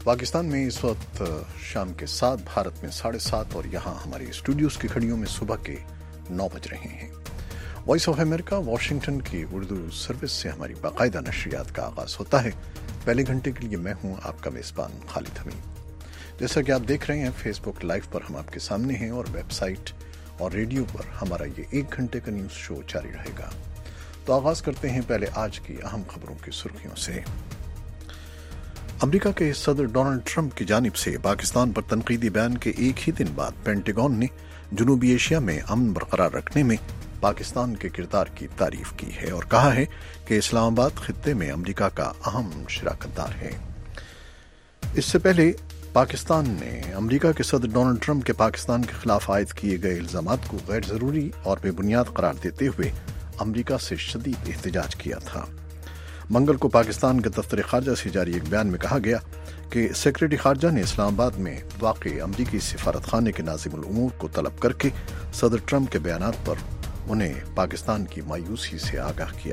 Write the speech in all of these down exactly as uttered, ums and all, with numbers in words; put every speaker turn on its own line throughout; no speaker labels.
پاکستان میں اس وقت شام کے سات، بھارت میں ساڑھے سات اور یہاں ہماری اسٹوڈیوز کی گھڑیوں میں صبح کے نو بج رہے ہیں۔ وائس آف امریکہ واشنگٹن کی اردو سروس سے ہماری باقاعدہ نشریات کا آغاز ہوتا ہے۔ پہلے گھنٹے کے لیے میں ہوں آپ کا میزبان خالد حمید۔ جیسا کہ آپ دیکھ رہے ہیں فیس بک لائیو پر ہم آپ کے سامنے ہیں اور ویب سائٹ اور ریڈیو پر ہمارا یہ ایک گھنٹے کا نیوز شو جاری رہے گا۔ تو آغاز کرتے ہیں پہلے آج کی اہم خبروں کی سرخیوں سے۔ امریکہ کے صدر ڈونلڈ ٹرمپ کی جانب سے پاکستان پر تنقیدی بیان کے ایک ہی دن بعد پینٹاگون نے جنوبی ایشیا میں امن برقرار رکھنے میں پاکستان کے کردار کی تعریف کی ہے اور کہا ہے کہ اسلام آباد خطے میں امریکہ کا اہم شراکت دار ہے۔ اس سے پہلے پاکستان نے امریکہ کے صدر ڈونلڈ ٹرمپ کے پاکستان کے خلاف عائد کیے گئے الزامات کو غیر ضروری اور بے بنیاد قرار دیتے ہوئے امریکہ سے شدید احتجاج کیا تھا۔ منگل کو پاکستان کے دفتر خارجہ سے جاری ایک بیان میں کہا گیا کہ سیکرٹری خارجہ نے اسلام آباد میں واقع امریکی سفارت خانے کے ناظم الامور کو طلب کر کے صدر ٹرمپ کے بیانات پر انہیں پاکستان کی مایوسی سے آگاہ کیا۔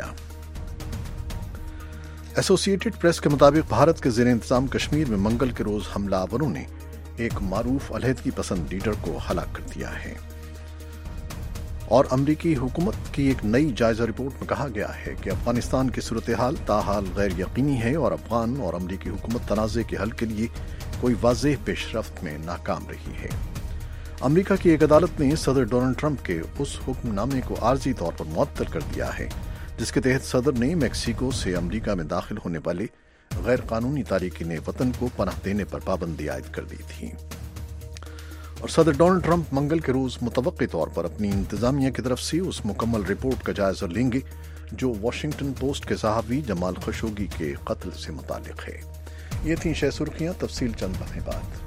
ایسوسی ایٹڈ پریس کے مطابق بھارت کے زیر انتظام کشمیر میں منگل کے روز حملہ آوروں نے ایک معروف علیحدگی پسند لیڈر کو ہلاک کر دیا ہے اور امریکی حکومت کی ایک نئی جائزہ رپورٹ میں کہا گیا ہے کہ افغانستان کی صورتحال تاحال غیر یقینی ہے اور افغان اور امریکی حکومت تنازع کے حل کے لیے کوئی واضح پیش رفت میں ناکام رہی ہے۔ امریکہ کی ایک عدالت نے صدر ڈونلڈ ٹرمپ کے اس حکم نامے کو عارضی طور پر معطل کر دیا ہے جس کے تحت صدر نے میکسیکو سے امریکہ میں داخل ہونے والے غیر قانونی تارکین وطن کو پناہ دینے پر پابندی عائد کر دی تھی۔ اور صدر ڈونلڈ ٹرمپ منگل کے روز متوقع طور پر اپنی انتظامیہ کی طرف سے اس مکمل رپورٹ کا جائزہ لیں گے جو واشنگٹن پوسٹ کے صحافی جمال خشوگی کے قتل سے متعلق ہے۔ یہ تھیں شہ سرخیاں، تفصیل چند لمحے بعد۔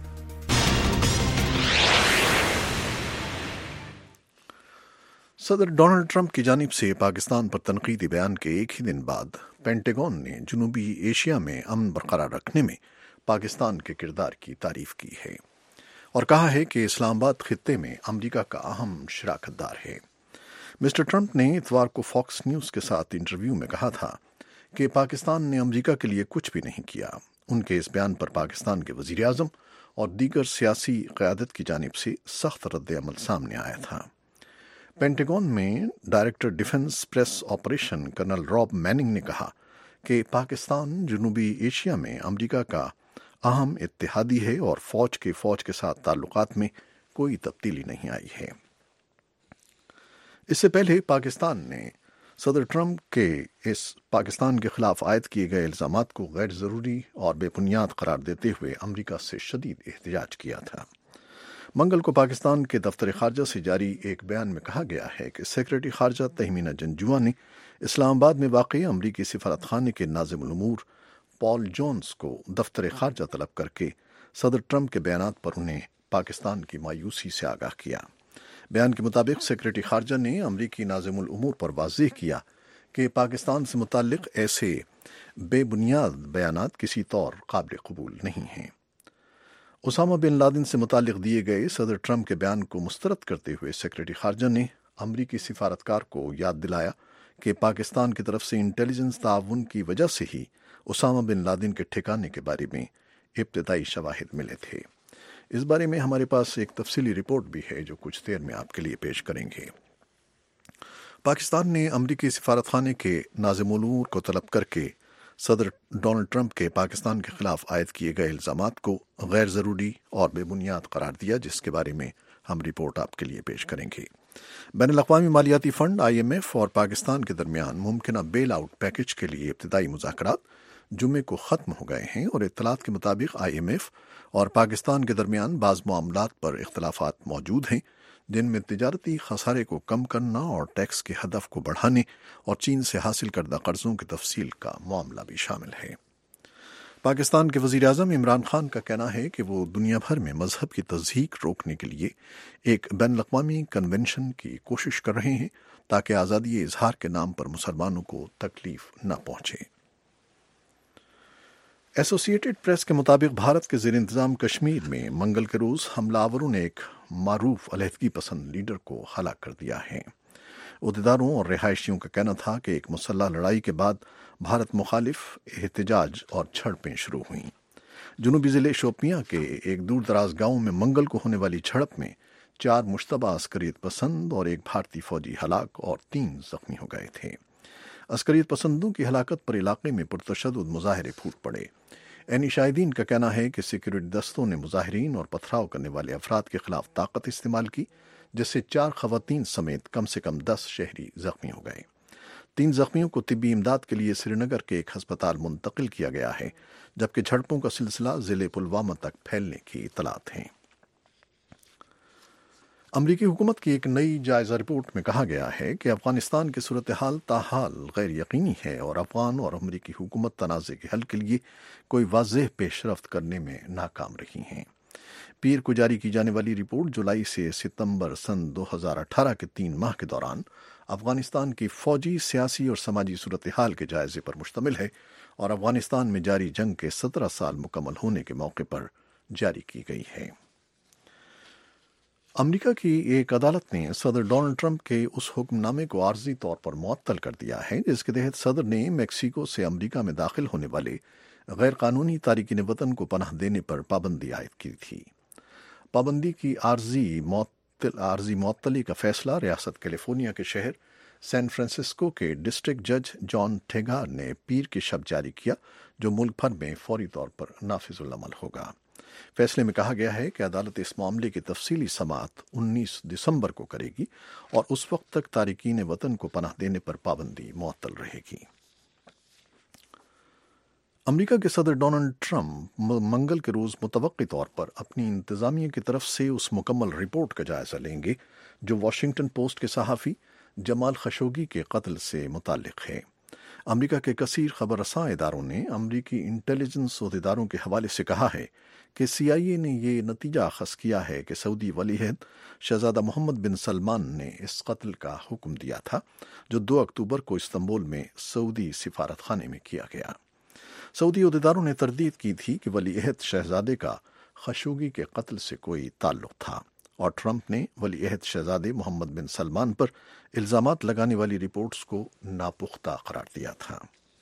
صدر ڈونلڈ ٹرمپ کی جانب سے پاکستان پر تنقیدی بیان کے ایک ہی دن بعد پینٹاگون نے جنوبی ایشیا میں امن برقرار رکھنے میں پاکستان کے کردار کی تعریف کی ہے اور کہا ہے کہ اسلام آباد خطے میں امریکہ کا اہم شراکت دار ہے۔ مسٹر ٹرمپ نے اتوار کو فاکس نیوز کے ساتھ انٹرویو میں کہا تھا کہ پاکستان نے امریکہ کے لیے کچھ بھی نہیں کیا۔ ان کے اس بیان پر پاکستان کے وزیر اعظم اور دیگر سیاسی قیادت کی جانب سے سخت رد عمل سامنے آیا تھا۔ پینٹاگون میں director defence press operation colonel Rob Manning نے کہا کہ پاکستان جنوبی ایشیا میں امریکہ کا اہم اتحادی ہے اور فوج کے فوج کے ساتھ تعلقات میں کوئی تبدیلی نہیں آئی ہے۔ اس سے پہلے پاکستان نے صدر ٹرمپ کے اس پاکستان کے خلاف عائد کیے گئے الزامات کو غیر ضروری اور بے بنیاد قرار دیتے ہوئے امریکہ سے شدید احتجاج کیا تھا۔ منگل کو پاکستان کے دفتر خارجہ سے جاری ایک بیان میں کہا گیا ہے کہ سیکرٹری خارجہ تہمینہ جنجوعہ نے اسلام آباد میں واقع امریکی سفارت خانے کے ناظم الامور پال جونز کو دفتر خارجہ طلب کر کے صدر ٹرمپ کے بیانات پر انہیں پاکستان کی مایوسی سے آگاہ کیا۔ بیان کے مطابق سیکرٹری خارجہ نے امریکی ناظم الامور پر واضح کیا کہ پاکستان سے متعلق ایسے بے بنیاد بیانات کسی طور قابل قبول نہیں ہیں۔ اسامہ بن لادن سے متعلق دیے گئے صدر ٹرمپ کے بیان کو مسترد کرتے ہوئے سیکرٹری خارجہ نے امریکی سفارتکار کو یاد دلایا کہ پاکستان کی طرف سے انٹیلیجنس تعاون کی وجہ سے ہی اسامہ بن لادن کے ٹھکانے کے بارے میں ابتدائی شواہد ملے تھے۔ اس بارے میں ہمارے پاس ایک تفصیلی رپورٹ بھی ہے جو کچھ دیر میں آپ کے لیے پیش کریں گے۔ پاکستان نے امریکی سفارت خانے کے ناظم الامور کو طلب کر کے صدر ڈونلڈ ٹرمپ کے پاکستان کے خلاف عائد کیے گئے الزامات کو غیر ضروری اور بے بنیاد قرار دیا جس کے بارے میں ہم رپورٹ آپ کے لیے پیش کریں گے۔ بین الاقوامی مالیاتی فنڈ آئی ایم ایف اور پاکستان کے درمیان ممکنہ بیل آؤٹ پیکج کے لیے ابتدائی مذاکرات جمعے کو ختم ہو گئے ہیں اور اطلاعات کے مطابق آئی ایم ایف اور پاکستان کے درمیان بعض معاملات پر اختلافات موجود ہیں جن میں تجارتی خسارے کو کم کرنا اور ٹیکس کے ہدف کو بڑھانے اور چین سے حاصل کردہ قرضوں کی تفصیل کا معاملہ بھی شامل ہے۔ پاکستان کے وزیر اعظم عمران خان کا کہنا ہے کہ وہ دنیا بھر میں مذہب کی تضحیک روکنے کے لیے ایک بین الاقوامی کنونشن کی کوشش کر رہے ہیں تاکہ آزادی اظہار کے نام پر مسلمانوں کو تکلیف نہ پہنچے۔ ایسوسی ایٹڈ پریس کے مطابق بھارت کے زیر انتظام کشمیر میں منگل کے روز حملہ آوروں نے ایک معروف علیحدگی پسند لیڈر کو ہلاک کر دیا ہے۔ عہدیداروں اور رہائشیوں کا کہنا تھا کہ ایک مسلح لڑائی کے بعد بھارت مخالف احتجاج اور جھڑپیں شروع ہوئیں۔ جنوبی ضلع شوپیاں کے ایک دور دراز گاؤں میں منگل کو ہونے والی جھڑپ میں چار مشتبہ عسکریت پسند اور ایک بھارتی فوجی ہلاک اور تین زخمی ہو گئے تھے۔ عسکریت پسندوں کی ہلاکت پر علاقے میں پرتشدد مظاہرے پھوٹ پڑے۔ عینی شاہدین کا کہنا ہے کہ سیکورٹی دستوں نے مظاہرین اور پتھراؤ کرنے والے افراد کے خلاف طاقت استعمال کی، جس سے چار خواتین سمیت کم سے کم دس شہری زخمی ہو گئے۔ تین زخمیوں کو طبی امداد کے لیے سری نگر کے ایک ہسپتال منتقل کیا گیا ہے، جبکہ جھڑپوں کا سلسلہ ضلع پلوامہ تک پھیلنے کی اطلاعات ہیں۔ امریکی حکومت کی ایک نئی جائزہ رپورٹ میں کہا گیا ہے کہ افغانستان کی صورتحال تاحال غیر یقینی ہے اور افغان اور امریکی حکومت تنازع کے حل کے لیے کوئی واضح پیش رفت کرنے میں ناکام رہی ہیں۔ پیر کو جاری کی جانے والی رپورٹ جولائی سے ستمبر سن دو ہزار اٹھارہ کے تین ماہ کے دوران افغانستان کی فوجی، سیاسی اور سماجی صورتحال کے جائزے پر مشتمل ہے اور افغانستان میں جاری جنگ کے سترہ سال مکمل ہونے کے موقع پر جاری کی گئی ہے۔ امریکہ کی ایک عدالت نے صدر ڈونلڈ ٹرمپ کے اس حکم نامے کو عارضی طور پر معطل کر دیا ہے جس کے تحت صدر نے میکسیکو سے امریکہ میں داخل ہونے والے غیر قانونی تارکین وطن کو پناہ دینے پر پابندی عائد کی تھی۔ پابندی کی عارضی معطل عارضی معطلی کا فیصلہ ریاست کیلیفورنیا کے شہر سین فرانسسکو کے ڈسٹرکٹ جج جان ٹھیگار نے پیر کی شب جاری کیا، جو ملک بھر میں فوری طور پر نافذ العمل ہوگا۔ فیصلے میں کہا گیا ہے کہ عدالت اس معاملے کی تفصیلی سماعت انیس دسمبر کو کرے گی اور اس وقت تک تارکین وطن کو پناہ دینے پر پابندی معطل رہے گی۔ امریکہ کے صدر ڈونلڈ ٹرمپ منگل کے روز متوقع طور پر اپنی انتظامیہ کی طرف سے اس مکمل رپورٹ کا جائزہ لیں گے جو واشنگٹن پوسٹ کے صحافی جمال خشوگی کے قتل سے متعلق ہے۔ امریکہ کے کثیر خبر رساں اداروں نے امریکی انٹیلیجنس عہدیداروں کے حوالے سے کہا ہے کہ سی آئی اے نے یہ نتیجہ اخذ کیا ہے کہ سعودی ولی عہد شہزادہ محمد بن سلمان نے اس قتل کا حکم دیا تھا، جو دو اکتوبر کو استنبول میں سعودی سفارت خانے میں کیا گیا۔ سعودی عہدیداروں نے تردید کی تھی کہ ولی عہد شہزادے کا خشوگی کے قتل سے کوئی تعلق تھا، اور ٹرمپ نے ولی عہد شہزادے محمد بن سلمان پر الزامات لگانے والی رپورٹس کو ناپختہ قرار دیا تھا۔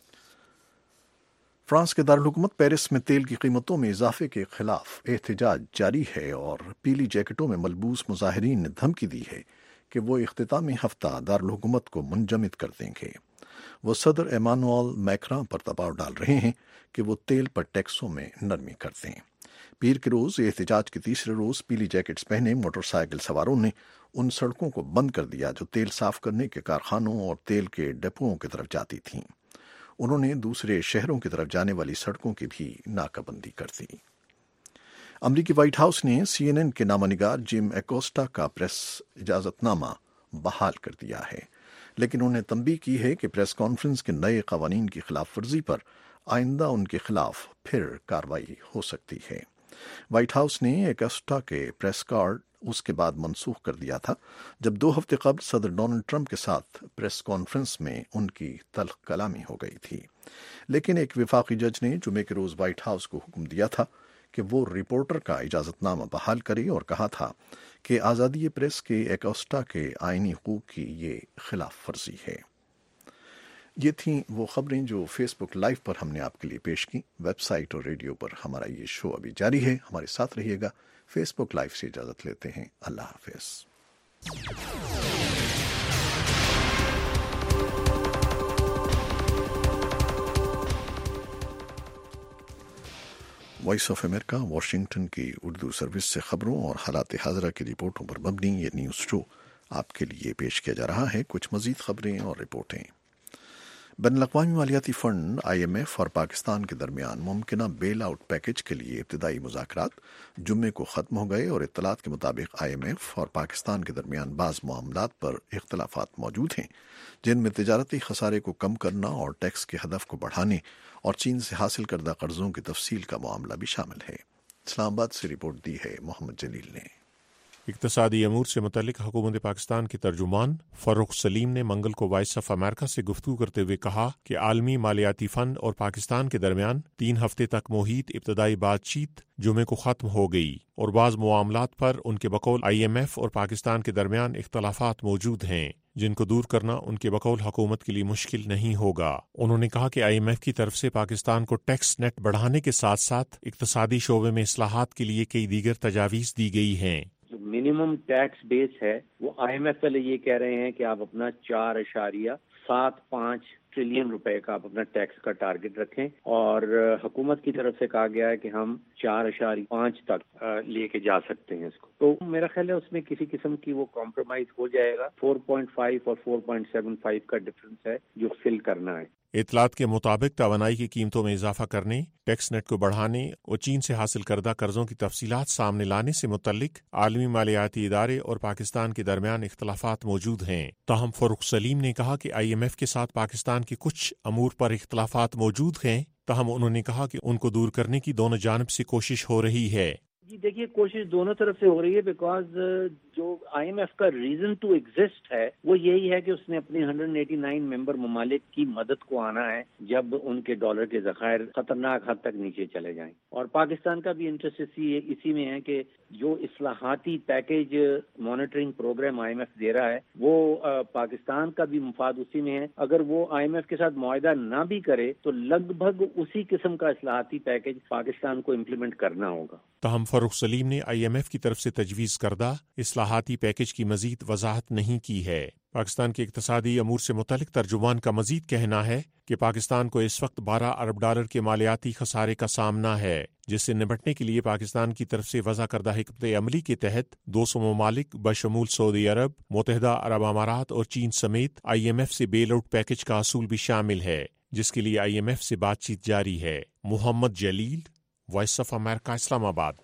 فرانس کے دارالحکومت پیرس میں تیل کی قیمتوں میں اضافے کے خلاف احتجاج جاری ہے اور پیلی جیکٹوں میں ملبوس مظاہرین نے دھمکی دی ہے کہ وہ اختتامی ہفتہ دارالحکومت کو منجمد کر دیں گے۔ وہ صدر ایمانوئل میکراں پر دباؤ ڈال رہے ہیں کہ وہ تیل پر ٹیکسوں میں نرمی کر دیں۔ پیر کے روز احتجاج کے تیسرے روز پیلی جیکٹس پہنے موٹر سائیکل سواروں نے ان سڑکوں کو بند کر دیا جو تیل صاف کرنے کے کارخانوں اور تیل کے ڈپوؤں کی طرف جاتی تھیں۔ انہوں نے دوسرے شہروں کی طرف جانے والی سڑکوں کی بھی ناکہ بندی کر دی۔ امریکی وائٹ ہاؤس نے سی این این کے نامہ نگار جم ایکوسٹا کا پریس اجازت نامہ بحال کر دیا ہے، لیکن انہوں نے تنبیہ کی ہے کہ پریس کانفرنس کے نئے قوانین کی خلاف ورزی پر آئندہ ان کے خلاف پھر کارروائی ہو سکتی ہے۔ وائٹ ہاؤس نے ایکوسٹا کے پریس کارڈ اس کے بعد منسوخ کر دیا تھا جب دو ہفتے قبل صدر ڈونلڈ ٹرمپ کے ساتھ پریس کانفرنس میں ان کی تلخ کلامی ہو گئی تھی، لیکن ایک وفاقی جج نے جمعے کے روز وائٹ ہاؤس کو حکم دیا تھا کہ وہ رپورٹر کا اجازت نامہ بحال کرے اور کہا تھا کہ آزادی پریس کے ایکوسٹا کے آئینی حقوق کی یہ خلاف ورزی ہے۔ یہ تھیں وہ خبریں جو فیس بک لائیو پر ہم نے آپ کے لیے پیش کی۔ ویب سائٹ اور ریڈیو پر ہمارا یہ شو ابھی جاری ہے، ہمارے ساتھ رہیے گا۔ فیس بک لائیو سے اجازت لیتے ہیں، اللہ حافظ۔ وائس آف امریکہ واشنگٹن کی اردو سروس سے خبروں اور حالات حاضرہ کی رپورٹوں پر مبنی یہ نیوز شو آپ کے لیے پیش کیا جا رہا ہے۔ کچھ مزید خبریں اور رپورٹیں۔ بین الاقوامی مالیاتی فنڈ آئی ایم ایف اور پاکستان کے درمیان ممکنہ بیل آؤٹ پیکج کے لیے ابتدائی مذاکرات جمعے کو ختم ہو گئے اور اطلاعات کے مطابق آئی ایم ایف اور پاکستان کے درمیان بعض معاملات پر اختلافات موجود ہیں، جن میں تجارتی خسارے کو کم کرنا اور ٹیکس کے ہدف کو بڑھانے اور چین سے حاصل کردہ قرضوں کی تفصیل کا معاملہ بھی شامل ہے۔ اسلام آباد سے رپورٹ دی ہے محمد جلیل نے۔
اقتصادی امور سے متعلق حکومت پاکستان کے ترجمان فروخ سلیم نے منگل کو وائس آف امریکہ سے گفتگو کرتے ہوئے کہا کہ عالمی مالیاتی فنڈ اور پاکستان کے درمیان تین ہفتے تک محیط ابتدائی بات چیت جمعے کو ختم ہو گئی اور بعض معاملات پر ان کے بقول آئی ایم ایف اور پاکستان کے درمیان اختلافات موجود ہیں۔ جن کو دور کرنا ان کے بقول حکومت کے لیے مشکل نہیں ہوگا۔ انہوں نے کہا کہ آئی ایم ایف کی طرف سے پاکستان کو ٹیکس نیٹ بڑھانے کے ساتھ ساتھ اقتصادی شعبے میں اصلاحات کے لیے کئی دیگر تجاویز دی گئی ہیں۔
جو منیمم ٹیکس بیس ہے وہ آئی ایم ایف پہلے یہ کہہ رہے ہیں کہ آپ اپنا چار اشاریہ سات پانچ ٹریلین روپے کا آپ اپنا ٹیکس کا ٹارگٹ رکھیں، اور حکومت کی طرف سے کہا گیا ہے کہ ہم چار اشاری پانچ تک لے کے جا سکتے ہیں اس کو۔ تو میرا خیال ہے اس میں کسی قسم کی وہ کمپرومائز ہو جائے گا۔ فور پوائنٹ فائیو اور فور پوائنٹ سیون فائیو کا ڈفرنس ہے جو فل کرنا ہے۔
اطلاعات کے مطابق توانائی کی قیمتوں میں اضافہ کرنے، ٹیکس نیٹ کو بڑھانے اور چین سے حاصل کردہ قرضوں کی تفصیلات سامنے لانے سے متعلق عالمی مالیاتی ادارے اور پاکستان کے درمیان اختلافات موجود ہیں۔ تاہم فاروق سلیم نے کہا کہ آئی ایم ایف کے ساتھ پاکستان کے کچھ امور پر اختلافات موجود ہیں، تاہم انہوں نے کہا کہ ان کو دور کرنے کی دونوں جانب سے کوشش ہو رہی ہے۔
جی دیکھیے، کوشش دونوں طرف سے ہو رہی ہے، بیکاز جو آئی ایم ایف کا ریزن ٹو ایگزسٹ ہے وہ یہی ہے کہ اس نے اپنے ایک سو ننانوے ممبر ممالک کی مدد کو آنا ہے جب ان کے ڈالر کے ذخائر خطرناک حد تک نیچے چلے جائیں، اور پاکستان کا بھی انٹرسٹ اسی اسی میں ہے کہ جو اصلاحاتی package monitoring programme I M F دے رہا ہے وہ پاکستان کا بھی مفاد اسی میں ہے۔ اگر وہ آئی ایم ایف کے ساتھ معاہدہ نہ بھی کرے تو لگ بھگ اسی قسم کا اصلاحاتی پیکیج پاکستان کو امپلیمنٹ کرنا ہوگا۔
تاہم فاروق سلیم نے آئی ایم ایف کی طرف سے تجویز کردہ اصلاحاتی پیکیج کی مزید وضاحت نہیں کی ہے۔ پاکستان کے اقتصادی امور سے متعلق ترجمان کا مزید کہنا ہے کہ پاکستان کو اس وقت بارہ ارب ڈالر کے مالیاتی خسارے کا سامنا ہے، جس سے نمٹنے کے لیے پاکستان کی طرف سے وضع کردہ حکمت عملی کے تحت دو سو ممالک بشمول سعودی عرب، متحدہ عرب امارات اور چین سمیت آئی ایم ایف سے بیل آؤٹ پیکیج کا حصول بھی شامل ہے، جس کے لیے آئی ایم ایف سے بات چیت جاری ہے۔ محمد جلیل، وائس آف امریکہ، اسلام آباد۔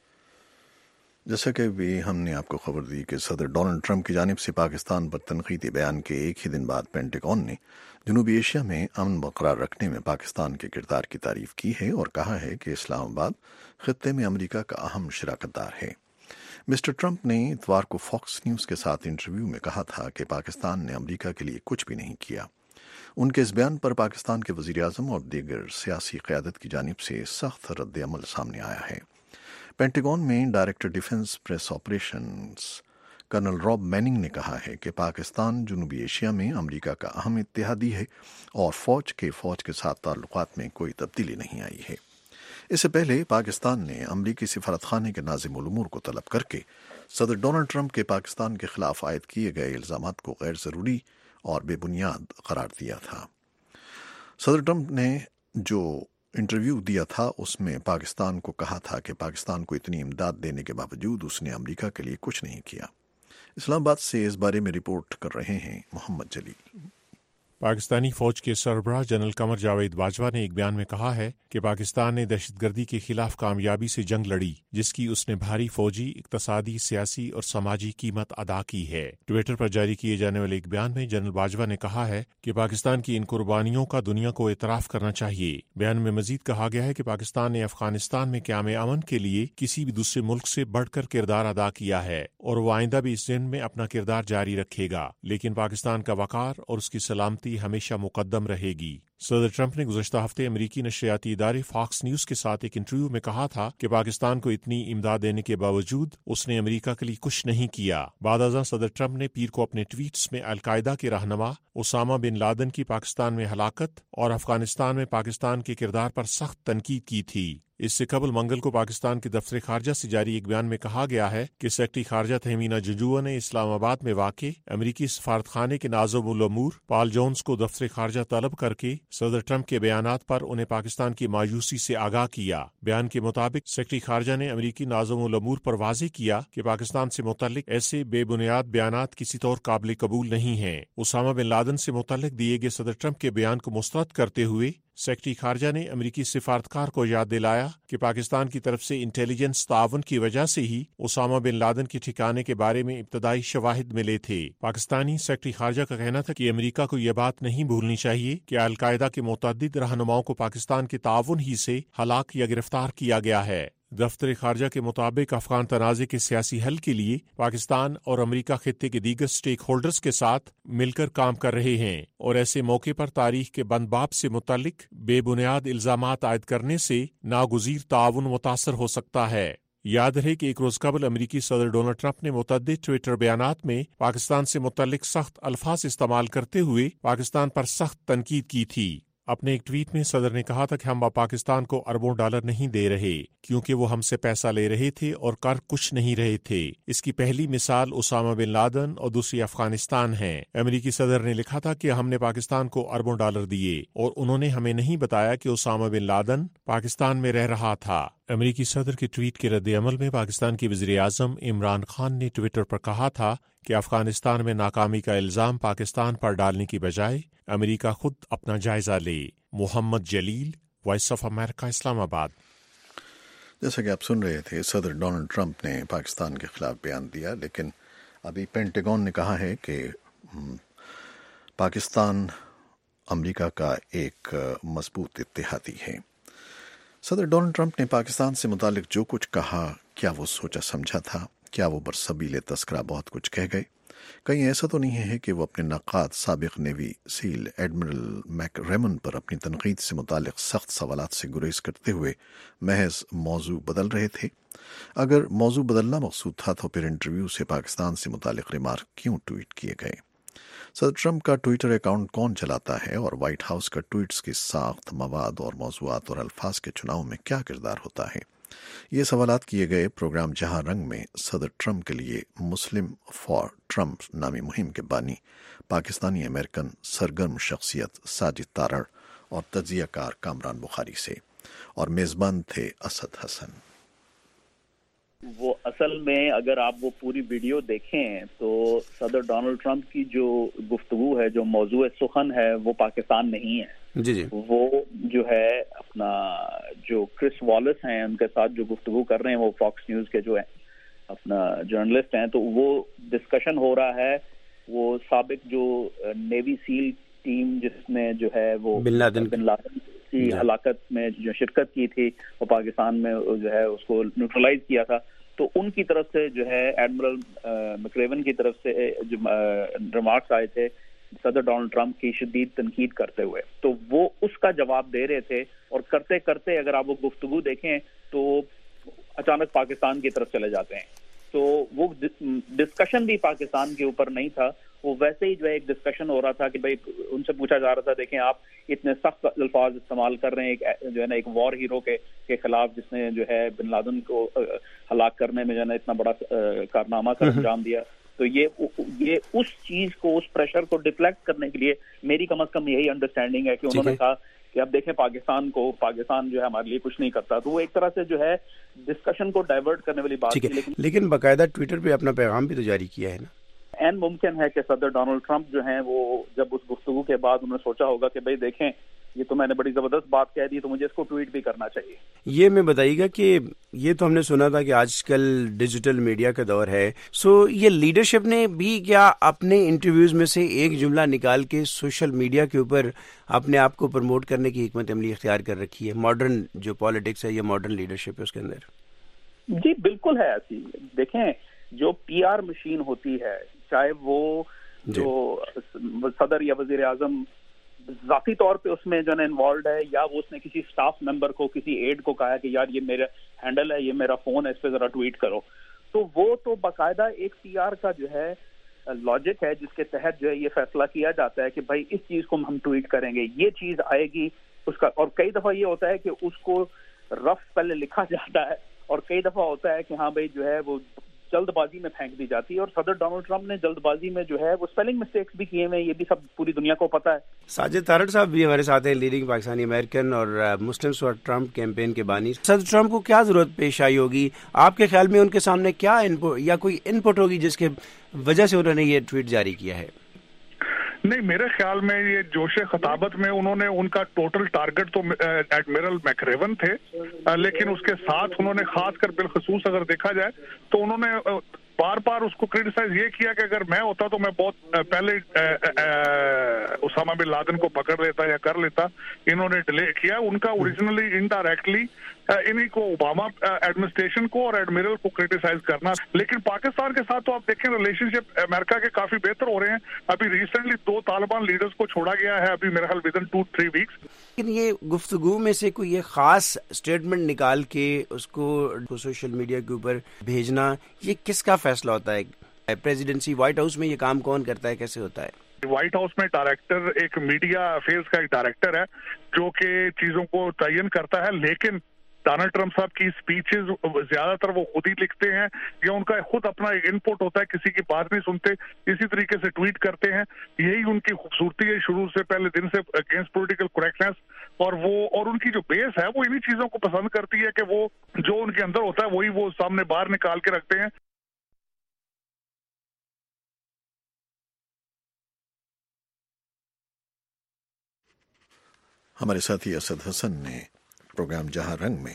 جیسا کہ بھی ہم نے آپ کو خبر دی کہ صدر ڈونلڈ ٹرمپ کی جانب سے پاکستان پر تنقیدی بیان کے ایک ہی دن بعد پینٹاگون نے جنوبی ایشیا میں امن برقرار رکھنے میں پاکستان کے کردار کی تعریف کی ہے اور کہا ہے کہ اسلام آباد خطے میں امریکہ کا اہم شراکت دار ہے۔ مسٹر ٹرمپ نے اتوار کو فاکس نیوز کے ساتھ انٹرویو میں کہا تھا کہ پاکستان نے امریکہ کے لیے کچھ بھی نہیں کیا۔ ان کے اس بیان پر پاکستان کے وزیر اعظم اور دیگر سیاسی قیادت کی جانب سے سخت رد عمل سامنے آیا ہے۔ پینٹاگون میں director defence press operations colonel Rob Manning نے کہا ہے کہ پاکستان جنوبی ایشیا میں امریکہ کا اہم اتحادی ہے اور فوج کے فوج کے ساتھ تعلقات میں کوئی تبدیلی نہیں آئی ہے۔ اس سے پہلے پاکستان نے امریکی سفارت خانے کے ناظم الامور کو طلب کر کے صدر ڈونلڈ ٹرمپ کے پاکستان کے خلاف عائد کیے گئے الزامات کو غیر ضروری اور بے بنیاد قرار دیا تھا۔ صدر ٹرمپ نے جو انٹرویو دیا تھا اس میں پاکستان کو کہا تھا کہ پاکستان کو اتنی امداد دینے کے باوجود اس نے امریکہ کے لیے کچھ نہیں کیا۔ اسلام آباد سے اس بارے میں رپورٹ کر رہے ہیں محمد جلیل۔
پاکستانی فوج کے سربراہ جنرل قمر جاوید باجوہ نے ایک بیان میں کہا ہے کہ پاکستان نے دہشت گردی کے خلاف کامیابی سے جنگ لڑی، جس کی اس نے بھاری فوجی، اقتصادی، سیاسی اور سماجی قیمت ادا کی ہے۔ ٹویٹر پر جاری کیے جانے والے ایک بیان میں جنرل باجوہ نے کہا ہے کہ پاکستان کی ان قربانیوں کا دنیا کو اعتراف کرنا چاہیے۔ بیان میں مزید کہا گیا ہے کہ پاکستان نے افغانستان میں قیام امن کے لیے کسی بھی دوسرے ملک سے بڑھ کر کردار ادا کیا ہے اور وہ آئندہ بھی اس دن میں اپنا کردار جاری رکھے گا، لیکن پاکستان کا وقار اور اس کی سلامتی ہمیشہ مقدم رہے گی۔ صدر ٹرمپ نے گزشتہ ہفتے امریکی نشریاتی ادارے فاکس نیوز کے ساتھ ایک انٹرویو میں کہا تھا کہ پاکستان کو اتنی امداد دینے کے باوجود اس نے امریکہ کے لیے کچھ نہیں کیا۔ بعد ازاں صدر ٹرمپ نے پیر کو اپنے ٹویٹس میں القاعدہ کے رہنما اسامہ بن لادن کی پاکستان میں ہلاکت اور افغانستان میں پاکستان کے کردار پر سخت تنقید کی تھی۔ اس سے قبل منگل کو پاکستان کے دفتر خارجہ سے جاری ایک بیان میں کہا گیا ہے کہ سیکرٹری خارجہ تہمینہ جنجوعہ نے اسلام آباد میں واقع امریکی سفارت خانے کے ناظم الامور پال جونز کو دفتر خارجہ طلب کر کے صدر ٹرمپ کے بیانات پر انہیں پاکستان کی مایوسی سے آگاہ کیا۔ بیان کے مطابق سیکرٹری خارجہ نے امریکی ناظم الامور پر واضح کیا کہ پاکستان سے متعلق ایسے بے بنیاد بیانات کسی طور قابل قبول نہیں ہیں۔ اسامہ بن لادن سے متعلق دیے گئے صدر ٹرمپ کے بیان کو مسترد کرتے ہوئے سیکرٹری خارجہ نے امریکی سفارتکار کو یاد دلایا کہ پاکستان کی طرف سے انٹیلیجنس تعاون کی وجہ سے ہی اسامہ بن لادن کے ٹھکانے کے بارے میں ابتدائی شواہد ملے تھے۔ پاکستانی سیکرٹری خارجہ کا کہنا تھا کہ امریکہ کو یہ بات نہیں بھولنی چاہیے کہ القاعدہ کے متعدد رہنماؤں کو پاکستان کے تعاون ہی سے ہلاک یا گرفتار کیا گیا ہے۔ دفتر خارجہ کے مطابق افغان تنازع کے سیاسی حل کے لیے پاکستان اور امریکہ خطے کے دیگر سٹیک ہولڈرز کے ساتھ مل کر کام کر رہے ہیں اور ایسے موقع پر تاریخ کے بند باب سے متعلق بے بنیاد الزامات عائد کرنے سے ناگزیر تعاون متاثر ہو سکتا ہے۔ याद रहे कि एक रोज कबल अमरीकी सदर डोनाल्ड ट्रंप ने मुतअद्दिद ट्विटर बयानात में पाकिस्तान से मुतल्लिक सख्त अल्फाज इस्तेमाल करते हुए पाकिस्तान पर सख्त तनकीद की थी। अपने एक ट्वीट में सदर ने कहा था कि हम पाकिस्तान को अरबों डॉलर नहीं दे रहे क्योंकि वो हमसे पैसा ले रहे थे और कर कुछ नहीं रहे थे। इसकी पहली मिसाल उसामा बिन लादेन और दूसरी अफगानिस्तान है। अमेरिकी सदर ने लिखा था कि हमने पाकिस्तान को अरबों डॉलर दिए और उन्होंने हमें नहीं बताया कि उसामा बिन लादेन पाकिस्तान में रह रहा था। अमेरिकी सदर के ट्वीट के रद्द-ए-अमल में पाकिस्तान के वज़ीर आज़म इमरान खान ने ट्विटर पर कहा था कि अफगानिस्तान में नाकामी का इल्जाम पाकिस्तान पर डालने की बजाय अमेरिका खुद अपना जायजा ले। Mohammad Jalil, voice of America, Islamabad.
जैसा कि आप सुन रहे थे, सदर डोनाल्ड ट्रंप ने पाकिस्तान के खिलाफ बयान दिया, लेकिन अभी पेंटागन ने कहा है कि पाकिस्तान अमेरिका का एक मजबूत इत्तेहादी है। सदर डोनाल्ड ट्रंप ने पाकिस्तान से मुतालिक जो कुछ कहा, क्या वो सोचा समझा था? क्या वो बरसबीले तस्करा बहुत कुछ कह गए? कहीं ऐसा तो नहीं है कि वो अपने नक़ाद साबिक़ नेवी सील एडमिरल मैकरेमन पर अपनी तनकीद से मुतालिक सख्त सवालात से गुरेज करते हुए महज मौजू बदल रहे थे? अगर मौजू बदलना मकसूद था तो फिर इंटरव्यू से पाकिस्तान से मुतालिक रिमार्क क्यों ट्वीट किए गए? सदर ट्रंप का ट्विटर अकाउंट कौन चलाता है और व्हाइट हाउस का ट्वीट्स की साख्त, मवाद और मौज़ूआत और अल्फाज के चुनाव में क्या किरदार होता है? ये सवालात किए गए प्रोग्राम जहां रंग में सदर ट्रंप के लिए मुस्लिम फॉर ट्रंप नामी मुहिम के बानी पाकिस्तानी अमेरिकन सरगर्म शख्सियत साजिद तारड़ और तजियाकार कामरान बुखारी से, और मेज़बान थे असद हसन।
वो असल में अगर आप वो पूरी वीडियो देखें तो सदर डोनाल्ड ट्रंप की जो गुफ्तगू है, जो मौजू सुखन है, वो पाकिस्तान नहीं है।
जी जी।
वो जो है अपना जो क्रिस वॉलिस हैं उनके साथ जो गुफ्तगू कर रहे हैं, वो फॉक्स न्यूज के जो है अपना जर्नलिस्ट हैं, तो वो डिस्कशन हो रहा है वो साबिक जो नेवी सील टीम जिसने जो है वो
बिन लादेन
बिन लादेन की हलाकत में जो शिरकत की थी और पाकिस्तान में जो है उसको न्यूट्रलाइज किया था, तो उनकी तरफ से जो है एडमिरल मैकरेवन की तरफ से जो रिमार्क्स आए थे सदर डोनाल्ड ट्रंप की शदीद तनकीद करते हुए, तो वो उसका जवाब दे रहे थे। और करते करते अगर आप वो गुफ्तगू देखें तो अचानक पाकिस्तान की तरफ चले जाते हैं। तो वो डिस्कशन भी पाकिस्तान के ऊपर नहीं था, वो वैसे ही जो है एक डिस्कशन हो रहा था कि भाई उनसे पूछा जा रहा था, देखें आप इतने सख्त अल्फाज इस्तेमाल कर रहे हैं एक जो है ना एक वॉर हीरो के के खिलाफ जिसने जो है बिन लादेन को हलाक करने में जो है ना इतना बड़ा कारनामा का अंजाम दिया। तो ये ये उस चीज को, उस प्रेशर को डिफ्लेक्ट करने के लिए मेरी कम अज कम यही अंडरस्टैंडिंग है कि उन्होंने कहा कि अब देखें पाकिस्तान को, पाकिस्तान जो है हमारे लिए कुछ नहीं करता। तो वो एक तरह से जो है डिस्कशन को डाइवर्ट करने वाली बात थी।
लेकिन लेकिन बाकायदा ट्विटर पे अपना पैगाम भी तो जारी किया है ना।
एन मुमकिन है कि सदर डोनाल्ड ट्रंप जो हैं वो जब उस गुफ्तगू के बाद उन्होंने सोचा होगा कि भाई देखें ये तो मैंने बड़ी जबरदस्त बात कह दी, तो मुझे इसको ट्वीट भी करना चाहिए।
ये मैं बताइएगा कि ये तो हमने सुना था कि आजकल डिजिटल मीडिया का दौर है, सो ये लीडरशिप ने भी क्या अपने इंटरव्यूज में से एक जुमला निकाल के सोशल मीडिया के ऊपर अपने आप को प्रमोट करने की हिकमत अमली इख्तियार कर रखी है? मॉडर्न जो पॉलिटिक्स है या मॉडर्न लीडरशिप है उसके अंदर?
जी बिल्कुल है ऐसी। देखें जो पी आर मशीन होती है, चाहे वो जो सदर या वजीर आजम जाती तौर पे उसमें जो है इन्वॉल्व है, या वो उसने किसी स्टाफ मेंबर को, किसी एड को कहा कि यार ये मेरा हैंडल है, ये मेरा फोन है, इस पे जरा ट्वीट करो, तो वो तो बाकायदा एक पीआर का जो है लॉजिक है जिसके तहत जो है ये फैसला किया जाता है कि भाई इस चीज को हम ट्वीट करेंगे, ये चीज आएगी उसका। और कई दफा ये होता है कि उसको रफ पहले लिखा जाता है, और कई दफा होता है कि हाँ भाई जो है वो जल्दबाजी में फेंक दी जाती है। और सदर डोनाल्ड ट्रंप ने जल्दबाजी में जो है वो स्पेलिंग मिस्टेक्स भी किए हुए, ये भी सब पूरी दुनिया को पता है।
साजिद तारड़ साहब भी हमारे साथ हैं, लीडिंग पाकिस्तानी अमेरिकन और मुस्लिम्स फॉर ट्रंप कैंपेन के बानी। सदर ट्रंप को क्या जरूरत पेश आई होगी आपके ख्याल में? उनके सामने क्या इनपुट या कोई इनपुट होगी जिसके वजह से उन्होंने ये ट्वीट जारी किया है?
नहीं, मेरे ख्याल में ये जोशे खताबत में उन्होंने, उनका टोटल टारगेट तो एडमिरल मैकरेवन थे, लेकिन उसके साथ उन्होंने खासकर बिलखसूस अगर देखा जाए तो उन्होंने बार बार उसको क्रिटिसाइज ये किया कि अगर मैं होता तो मैं बहुत पहले उसामा बिन लादेन को पकड़ लेता या कर लेता। इन्होंने डिले किया। उनका ओरिजिनली इनडायरेक्टली इन्हीं को ओबामा एडमिनिस्ट्रेशन को और एडमिरल को क्रिटिसाइज करना। लेकिन पाकिस्तान के साथ तो आप देखें रिलेशनशिप अमेरिका के काफी बेहतर हो रहे हैं। अभी रिसेंटली दो तालिबान लीडर्स को छोड़ा गया है, अभी मेरे ख्याल विदिन टू थ्री वीक्स।
लेकिन ये गुफ्तगू में से कोई ये खास स्टेटमेंट निकाल के उसको सोशल मीडिया के ऊपर भेजना, ये किसका फैसला होता है? प्रेसिडेंसी व्हाइट हाउस में ये काम कौन करता है, कैसे होता है?
व्हाइट हाउस में डायरेक्टर, एक मीडिया अफेयर्स का एक डायरेक्टर है जो कि चीजों को तयन करता है। लेकिन डोनाल्ड ट्रंप साहब की स्पीचेस ज्यादातर वो खुद ही लिखते हैं या उनका खुद अपना एक इनपुट होता है, किसी की बात नहीं सुनते, इसी तरीके से ट्वीट करते हैं। यही उनकी खूबसूरती है शुरू से, पहले दिन से, अगेंस्ट पॉलिटिकल करेक्टनेस। और वो और उनकी जो बेस है वो इन्हीं चीजों को पसंद करती है कि वो जो उनके अंदर होता है वही वो सामने बाहर निकाल के रखते हैं।
हमारे साथी असद हसन ने प्रोग्राम जहां रंग में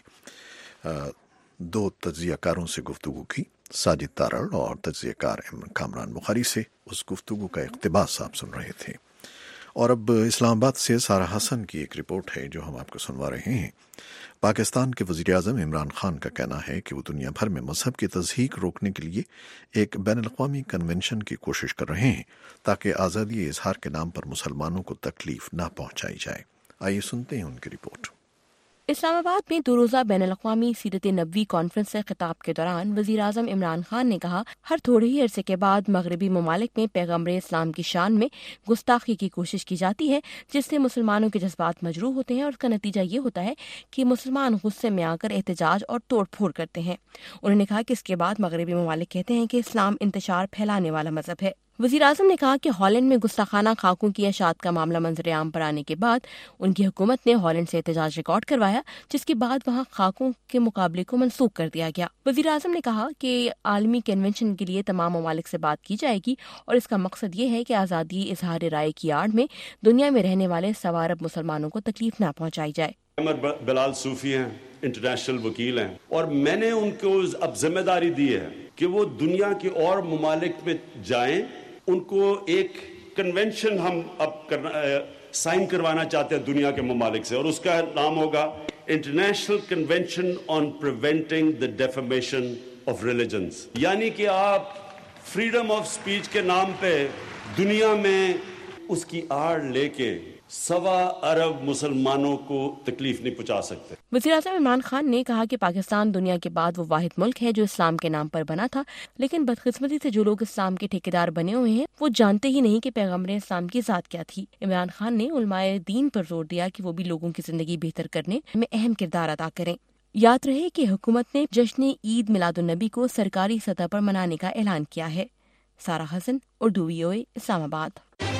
दो तज्जियाकारों से गुफ्तगू की, साजिद तारड़ और तज्जियाकार कामरान बुखारी से। उस गुफ्तगू का इक़्तिबास आप सुन रहे थे। और अब इस्लामाबाद से सारा हसन की एक रिपोर्ट है जो हम आपको सुनवा रहे हैं। पाकिस्तान के वज़ीर-ए-आज़म इमरान खान का कहना है कि वो दुनिया भर में मजहब की तज़हीक रोकने के लिए एक बैनुल-अक़वामी कन्वेंशन की कोशिश कर रहे हैं ताकि आज़ादी इज़हार के नाम पर मुसलमानों को तकलीफ न पहुंचाई जाए। आइए सुनते हैं उनकी रिपोर्ट।
इस्लामाबाद में दो रोज़ा बैनुल-अक़वामी सीरत नबवी कॉन्फ्रेंस से खिताब के दौरान वज़ीर-ए-आज़म इमरान खान ने कहा, हर थोड़े ही अरसे के बाद मगरबी ममालिक में पैगम्बर इस्लाम की शान में गुस्ताखी की कोशिश की जाती है, जिससे मुसलमानों के जज्बात मजरूह होते हैं और उसका नतीजा ये होता है कि मुसलमान गुस्से में आकर एहतजाज और तोड़ फोड़ करते हैं। उन्होंने कहा कि इसके बाद मगरबी ममालिक कहते हैं कि इस्लाम इंतशार फैलाने वाला मजहब है। वज़ीर आज़म ने कहा कि हॉलैंड में गुस्ताखाना खाकों की अशात का मामला मंजर आम पर आने के बाद उनकी हुकूमत ने हॉलैंड से एहतजाज रिकॉर्ड करवाया, जिसके बाद वहां खाकों के मुकाबले को मनसूख कर दिया गया। वज़ीर आज़म ने कहा कि आलमी कन्वेंशन के लिए तमाम ममालिक से बात की जाएगी और इसका मकसद ये है कि आज़ादी इजहार राय की आड़ में दुनिया में रहने वाले सवा अरब मुसलमानों को तकलीफ न पहुँचाई जाए।
बिलाल सूफी हैं, इंटरनेशनल वकील हैं, और मैंने उनको अब जिम्मेदारी दी है कि वो दुनिया के और ममालिक में जाएं। उनको एक कन्वेंशन हम अब करना साइन करवाना चाहते हैं दुनिया के ममालिक से, और उसका नाम होगा international convention on preventing the defamation of religions. यानी कि आप फ्रीडम ऑफ स्पीच के नाम पे दुनिया में उसकी आड़ लेके सवा अरब मुसलमानों को तकलीफ नहीं पहुंचा सकते।
वज़ीर-ए-आज़म इमरान खान ने कहा कि पाकिस्तान दुनिया के बाद वो वाहिद मुल्क है जो इस्लाम के नाम पर बना था, लेकिन बदकिस्मती से जो लोग इस्लाम के ठेकेदार बने हुए हैं वो जानते ही नहीं कि पैगम्बर इस्लाम की ज़ात क्या थी। इमरान खान ने उलमाए दीन पर जोर दिया कि वो भी लोगों की जिंदगी बेहतर करने में अहम किरदार अदा करें। याद रहे कि हुकूमत ने जश्न ईद मिलादुन्नबी को सरकारी सतह पर मनाने का ऐलान किया है। सारा हसन, उर्दू वीओए, इस्लामाबाद।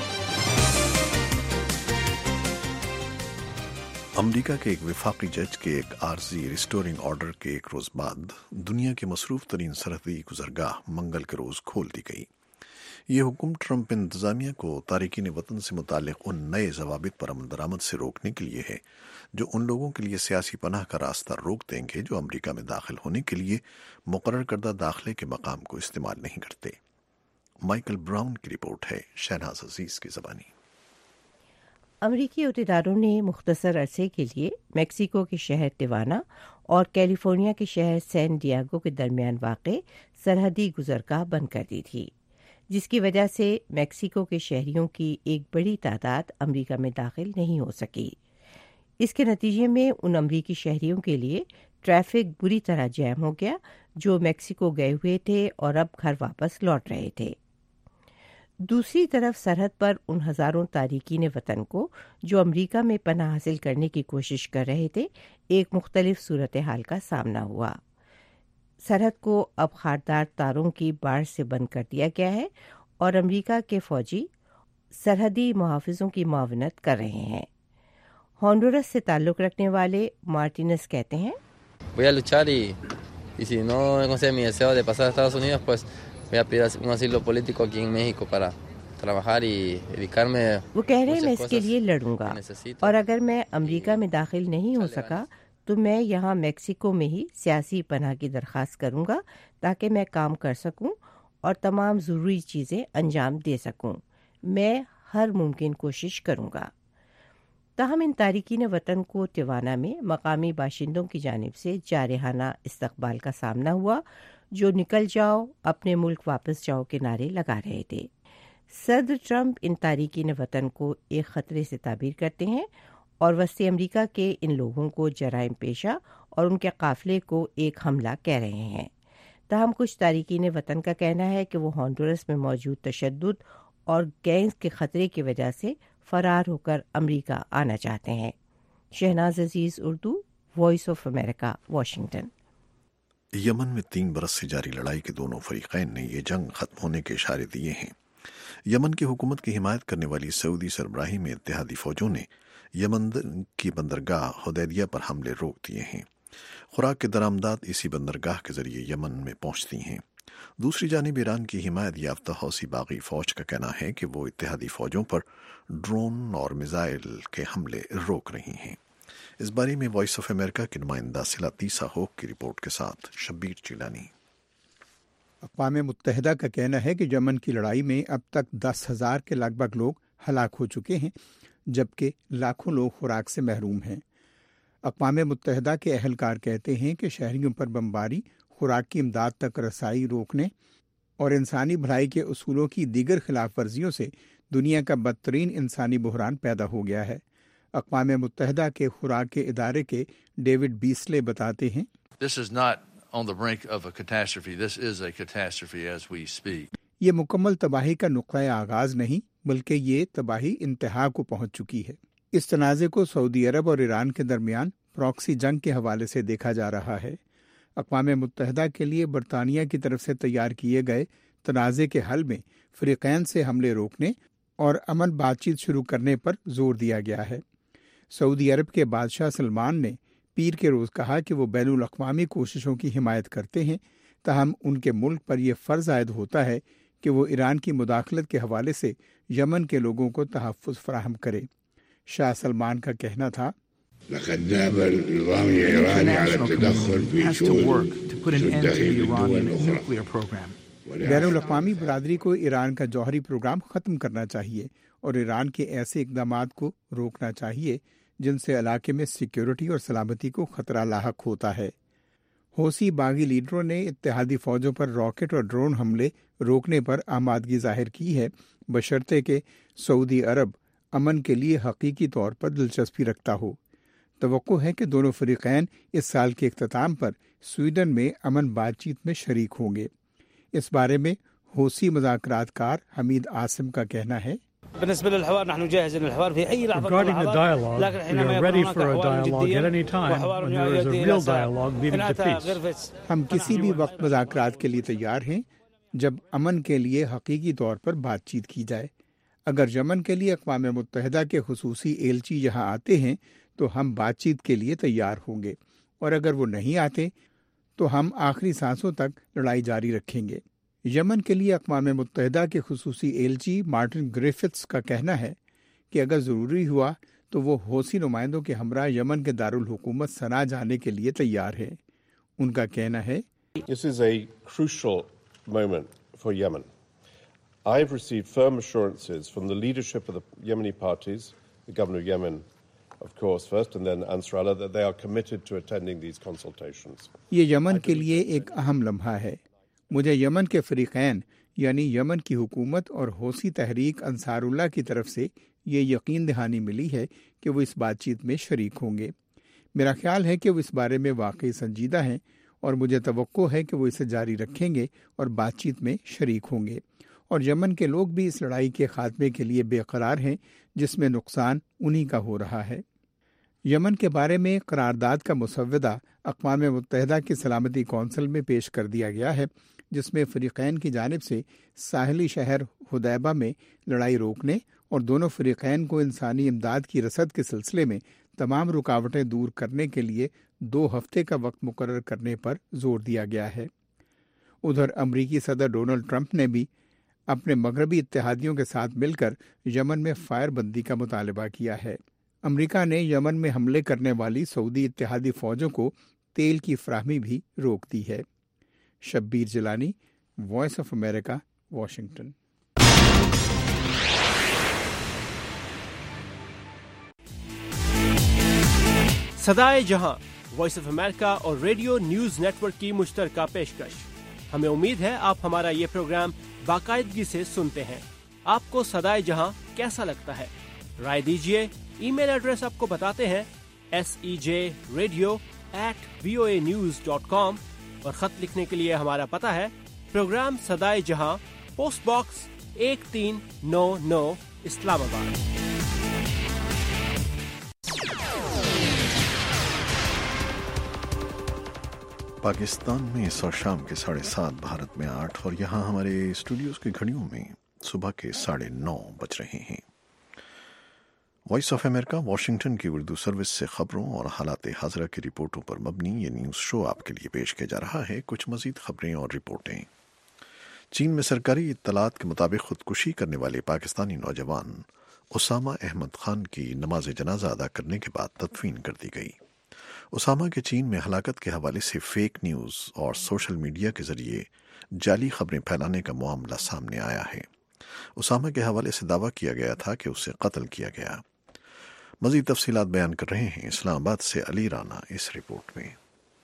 अमरीका के एक वफाकी जज के एक आर्जी रिस्टोरिंग ऑर्डर के एक रोज बाद दुनिया की मसरूफ तरीन सरहदी गुजरगाह मंगल के रोज खोल दी गई। ये हुक्म ट्रंप इंतजामिया को तारिकीन वतन से मुतालिक उन नए जवाबित पर अमल दरामद से रोकने के लिए है जो उन लोगों के लिए सियासी पनाह का रास्ता रोक देंगे जो अमरीका में दाखिल होने के लिए मुकर्रर करदा दाखिले के मकाम को इस्तेमाल नहीं करते। माइकल ब्राउन की रिपोर्ट है, शहनाज अजीज की ज़बानी।
अमरीकी अहदेदारों ने मुख्तसर अरसे के लिए मेक्सिको के शहर टिवाना और कैलिफोर्निया के शहर सैन डियागो के दरमियान वाक़े सरहदी गुजरगाह बंद कर दी थी, जिसकी वजह से मेक्सिको के शहरियों की एक बड़ी तादाद अमरीका में दाखिल नहीं हो सकी। इसके नतीजे में उन अमरीकी शहरियों के लिए ट्रैफिक बुरी तरह जैम हो गया जो मेक्सिको गए हुए थे और अब घर वापस लौट रहे थे। दूसरी तरफ सरहद पर उन हज़ारों तारिकीन वतन को जो अमरीका में पनाह हासिल करने की कोशिश कर रहे थे एक मुख्तलिफ सूरत हाल का सामना हुआ। सरहद को अब खारदार तारों की बाढ़ से बंद कर दिया गया है और अमरीका के फौजी सरहदी मुहाफिजों की मुआवनत कर रहे हैं। होंडुरस से ताल्लुक़ रखने वाले मार्टिनस कहते हैं,
Voy a luchar y, y si no consigo mi deseo de pasar a Estados Unidos, pues voy a pedir un asilo político aquí en México para trabajar y dedicarme।
वो कह रहे हैं मैं इसके लिए लड़ूंगा और अगर मैं अमेरिका में दाखिल नहीं हो सका तो मैं यहाँ मेक्सिको में ही सियासी पनाह की दरख्वास्त करूंगा ताकि मैं काम कर सकूं और तमाम ज़रूरी चीज़ें अंजाम दे सकूं। मैं हर मुमकिन कोशिश करूंगा। تاہم ان تارکین وطن کو تیوانا میں مقامی باشندوں کی جانب سے جارحانہ استقبال کا سامنا ہوا، جو نکل جاؤ اپنے ملک واپس جاؤ کے نعرے لگا رہے تھے۔ صدر ٹرمپ ان تارکین وطن کو ایک خطرے سے تعبیر کرتے ہیں اور وسطی امریکہ کے ان لوگوں کو جرائم پیشہ اور ان کے قافلے کو ایک حملہ کہہ رہے ہیں۔ تاہم کچھ تارکین وطن کا کہنا ہے کہ وہ ہونڈورس میں موجود تشدد اور گینگز کے خطرے کی وجہ سے فرار ہو کر امریکہ آنا چاہتے ہیں۔ Shahnaz Aziz, Urdu, voice of America, Washington.
یمن میں تین برس سے جاری لڑائی کے دونوں فریقین نے یہ جنگ ختم ہونے کے اشارے دیے ہیں۔ یمن کی حکومت کی حمایت کرنے والی سعودی سربراہی میں اتحادی فوجوں نے یمن کی بندرگاہ حدیدیہ پر حملے روک دیے ہیں۔ خوراک کے درآمدات اسی بندرگاہ کے ذریعے یمن میں پہنچتی ہیں۔ دوسری جانب ایران کی حمایت یافتہ حوثی باغی فوج کا کہنا ہے کہ وہ اتحادی فوجوں پر ڈرون اور میزائل کے حملے روک رہی ہیں۔ اس بارے میں وائس آف امریکہ کے نمائندہ سلاتیسا ہوک کی رپورٹ کے ساتھ شبیر چیلانی۔
اقوام متحدہ کا کہنا ہے کہ یمن کی لڑائی میں اب تک دس ہزار کے لگ بھگ لوگ ہلاک ہو چکے ہیں، جبکہ لاکھوں لوگ خوراک سے محروم ہیں۔ اقوام متحدہ کے اہلکار کہتے ہیں کہ شہریوں پر بمباری، خوراک کی امداد تک رسائی روکنے اور انسانی بھلائی کے اصولوں کی دیگر خلاف ورزیوں سے دنیا کا بدترین انسانی بحران پیدا ہو گیا ہے۔ اقوام متحدہ کے خوراک کے ادارے کے ڈیوڈ بیسلے بتاتے ہیں،
This is not on the brink of a catastrophe. This is a catastrophe as we speak.
یہ مکمل تباہی کا نقطۂ آغاز نہیں، بلکہ یہ تباہی انتہا کو پہنچ چکی ہے۔ اس تنازع کو سعودی عرب اور ایران کے درمیان پراکسی جنگ کے حوالے سے دیکھا جا رہا ہے۔ اقوام متحدہ کے لیے برطانیہ کی طرف سے تیار کیے گئے تنازع کے حل میں فریقین سے حملے روکنے اور امن بات چیت شروع کرنے پر زور دیا گیا ہے۔ سعودی عرب کے بادشاہ سلمان نے پیر کے روز کہا کہ وہ بین الاقوامی کوششوں کی حمایت کرتے ہیں، تاہم ان کے ملک پر یہ فرض عائد ہوتا ہے کہ وہ ایران کی مداخلت کے حوالے سے یمن کے لوگوں کو تحفظ فراہم کرے۔ شاہ سلمان کا کہنا تھا،
لقد ناب النظام الإيراني على التدخل في شؤون تنتهي للدول الأخرى۔
بین الاقوامی برادری کو ایران کا جوہری پروگرام ختم کرنا چاہیے اور ایران کے ایسے اقدامات کو روکنا چاہیے جن سے علاقے میں سیکیورٹی اور سلامتی کو خطرہ لاحق ہوتا ہے۔ حوثی باغی لیڈروں نے اتحادی فوجوں پر راکٹ اور ڈرون حملے روکنے پر آمادگی ظاہر کی ہے، بشرطے کہ سعودی عرب امن کے لیے حقیقی طور پر دلچسپی رکھتا ہو۔ توقع ہے کہ دونوں فریقین اس سال کے اختتام پر سویڈن میں امن بات چیت میں شریک ہوں گے۔ اس بارے میں حوثی مذاکرات کار حمید عاصم کا کہنا ہے،
Regarding the dialogue, we are ready for a dialogue at any time when there is a real dialogue leading to peace.
ہم کسی بھی وقت مذاکرات کے لیے تیار ہیں جب امن کے لیے حقیقی طور پر بات چیت کی جائے۔ اگر یمن کے لیے اقوام متحدہ کے خصوصی ایلچی یہاں آتے ہیں تو ہم بات چیت کے لیے تیار ہوں گے، اور اگر وہ نہیں آتے تو ہم آخری سانسوں تک لڑائی جاری رکھیں گے۔ یمن کے لیے اقوام متحدہ کے خصوصی ایلچی مارٹن گریفٹس کا کہنا ہے کہ اگر ضروری ہوا تو وہ حوثی نمائندوں کے ہمراہ یمن کے دارالحکومت صنعا جانے کے لیے تیار ہے۔ ان کا کہنا ہے،
This is a crucial moment for Yemen. I have received firm assurances from the leadership of the Yemeni parties, the governor of Yemen, of course, first, and then Ansar Allah, that they are committed to attending these consultations.
یہ یمن کے لیے ایک اہم لمحہ ہے۔ مجھے یمن کے فریقین یعنی یمن کی حکومت اور حوثی تحریک انصار اللہ کی طرف سے یہ یقین دہانی ملی ہے کہ وہ اس بات چیت میں شریک ہوں گے۔ میرا خیال ہے کہ وہ اس بارے میں واقعی سنجیدہ ہیں اور مجھے توقع ہے کہ وہ اسے جاری رکھیں گے اور بات چیت میں شریک ہوں گے، اور یمن کے لوگ بھی اس لڑائی کے خاتمے کے لیے بے قرار ہیں جس میں نقصان انہی کا ہو رہا ہے۔ یمن کے بارے میں قرارداد کا مسودہ اقوام متحدہ کی سلامتی کونسل میں پیش کر دیا گیا ہے، جس میں فریقین کی جانب سے ساحلی شہر حدیبہ میں لڑائی روکنے اور دونوں فریقین کو انسانی امداد کی رسد کے سلسلے میں تمام رکاوٹیں دور کرنے کے لیے دو ہفتے کا وقت مقرر کرنے پر زور دیا گیا ہے۔ ادھر امریکی صدر ڈونلڈ ٹرمپ نے بھی اپنے مغربی اتحادیوں کے ساتھ مل کر یمن میں فائر بندی کا مطالبہ کیا ہے۔ امریکہ نے یمن میں حملے کرنے والی سعودی اتحادی فوجوں کو تیل کی فراہمی بھی روک دی ہے۔ Shabbir Jilani, voice of America, Washington.
صدائے جہاں وائس آف امریکہ اور ریڈیو نیوز نیٹ ورک کی مشترکہ پیشکش. ہمیں امید ہے آپ ہمارا یہ پروگرام باقاعدگی سے سنتے ہیں. آپ کو صدائے جہاں کیسا لگتا ہے؟ رائے دیجیے. ای میل ایڈریس آپ کو بتاتے ہیں S E J radio at V O A news dot com اور خط لکھنے کے لیے ہمارا پتہ ہے پروگرام صدائے جہاں, پوسٹ باکس ایک تین نو نو, اسلام آباد.
پاکستان میں اس وقت شام کے ساڑھے سات, بھارت میں آٹھ, اور یہاں ہمارے اسٹوڈیوز کی گھڑیوں میں صبح کے ساڑھے نو بج رہے ہیں. وائس آف امریکہ واشنگٹن کی اردو سروس سے خبروں اور حالات حاضرہ کی رپورٹوں پر مبنی یہ نیوز شو آپ کے لیے پیش کیا جا رہا ہے. کچھ مزید خبریں اور رپورٹیں. چین میں سرکاری اطلاعات کے مطابق خودکشی کرنے والے پاکستانی نوجوان اسامہ احمد خان کی نماز جنازہ ادا کرنے کے بعد تدفین کر دی گئی. اسامہ کے چین میں ہلاکت کے حوالے سے فیک نیوز اور سوشل میڈیا کے ذریعے جعلی خبریں پھیلانے کا معاملہ سامنے آیا ہے. اسامہ کے حوالے سے دعویٰ کیا گیا تھا کہ اسے قتل کیا گیا. مزید تفصیلات بیان کر رہے ہیں اسلام آباد سے علی رانا اس رپورٹ میں.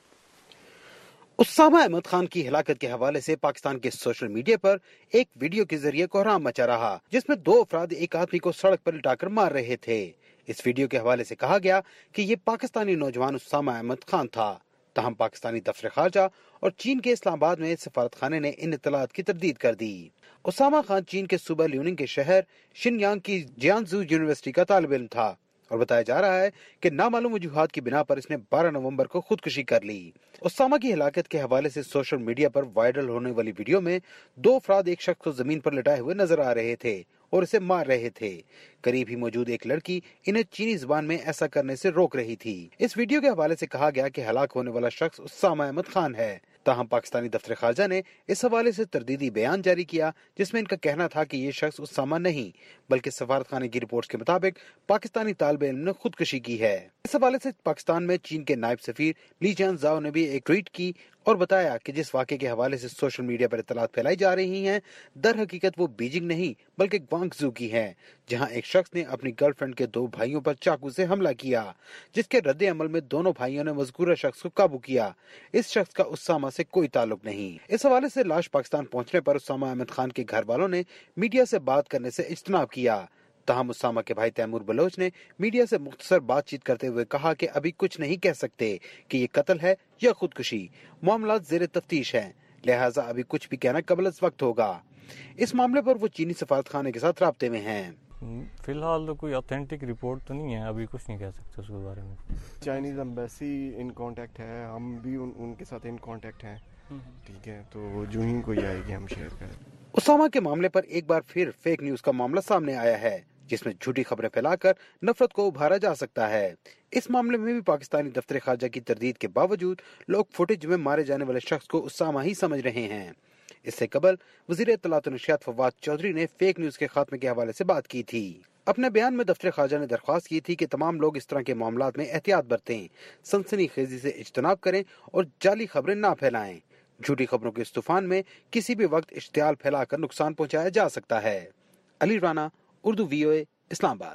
اسامہ احمد خان کی ہلاکت کے حوالے سے پاکستان کے سوشل میڈیا پر ایک ویڈیو کے ذریعے کوہرام مچا رہا, جس میں دو افراد ایک آدمی کو سڑک پر لٹا کر مار رہے تھے. اس ویڈیو کے حوالے سے کہا گیا کہ یہ پاکستانی نوجوان اسامہ احمد خان تھا. تاہم پاکستانی دفتر خارجہ اور چین کے اسلام آباد میں سفارت خانے نے ان اطلاعات کی تردید کر دی. اسامہ خان چین کے صوبہ لیوننگ کے شہر شنیانگ کی جیانزو یونیورسٹی کا طالب علم تھا اور بتایا جا رہا ہے کہ نامعلوم وجوہات کی بنا پر اس نے بارہ نومبر کو خودکشی کر لی. اسامہ کی ہلاکت کے حوالے سے سوشل میڈیا پر وائرل ہونے والی ویڈیو میں دو افراد ایک شخص کو زمین پر لٹائے ہوئے نظر آ رہے تھے اور اسے مار رہے تھے. قریب ہی موجود ایک لڑکی انہیں چینی زبان میں ایسا کرنے سے روک رہی تھی. اس ویڈیو کے حوالے سے کہا گیا کہ ہلاک ہونے والا شخص اسامہ احمد خان ہے. تاہم پاکستانی دفتر خارجہ نے اس حوالے سے تردیدی بیان جاری کیا, جس میں ان کا کہنا تھا کہ یہ شخص اسامہ نہیں بلکہ سفارت خانے کی رپورٹس کے مطابق پاکستانی طالب علم نے خودکشی کی ہے. اس حوالے سے پاکستان میں چین کے نائب سفیر لی جان زاؤ نے بھی ایک ٹویٹ کی اور بتایا کہ جس واقعے کے حوالے سے سوشل میڈیا پر اطلاعات پھیلائی جا رہی ہیں در حقیقت وہ بیجنگ نہیں بلکہ گوانگزو کی ہے, جہاں ایک شخص نے اپنی گرل فرینڈ کے دو بھائیوں پر چاقو سے حملہ کیا, جس کے رد عمل میں دونوں بھائیوں نے مذکورہ شخص کو قابو کیا. اس شخص کا اسامہ سے کوئی تعلق نہیں. اس حوالے سے لاش پاکستان پہنچنے پر اسامہ احمد خان کے گھر والوں نے میڈیا سے بات کرنے سے اجتناب کیا. تاہم اسامہ کے بھائی تیمور بلوچ نے میڈیا سے مختصر بات چیت کرتے ہوئے کہا کہ ابھی کچھ نہیں کہہ سکتے کہ یہ قتل ہے یا خودکشی. معاملات زیر تفتیش ہیں, لہٰذا ابھی کچھ بھی کہنا قبل از وقت ہوگا. اس معاملے پر وہ چینی سفارت خانے کے ساتھ رابطے میں ہیں.
فی الحال تو کوئی اوتھینٹک رپورٹ تو نہیں ہے, ابھی کچھ نہیں کہہ سکتے اس کے بارے میں.
چائنیز ایمبیسی ان کانٹیکٹ ہے, ہم بھی ان, ان کے ساتھ ان کانٹیکٹ ہیں. ٹھیک ہے, تو جو ہی کوئی آئے گی ہم شیئر کریں.
اسامہ کے معاملے پر ایک بار پھر فیک نیوز کا معاملہ سامنے آیا ہے, جس میں جھوٹی خبریں پھیلا کر نفرت کو ابھارا جا سکتا ہے. اس معاملے میں بھی پاکستانی دفتر خارجہ کی تردید کے باوجود لوگ فوٹیج میں مارے جانے والے شخص کو اسامہ ہی سمجھ رہے ہیں. اس سے قبل وزیر اطلاعات و نشریات فواد چودھری نے فیک نیوز کے خاتمے کے حوالے سے بات کی تھی. اپنے بیان میں دفتر خارجہ نے درخواست کی تھی کہ تمام لوگ اس طرح کے معاملات میں احتیاط برتیں, سنسنی خیزی سے اجتناب کریں اور جعلی خبریں نہ پھیلائیں. جھوٹی خبروں کے اس طوفان میں کسی بھی وقت اشتعال پھیلا کر نقصان پہنچایا جا سکتا ہے. علی رانا, اردو وی او اے, اسلام آباد.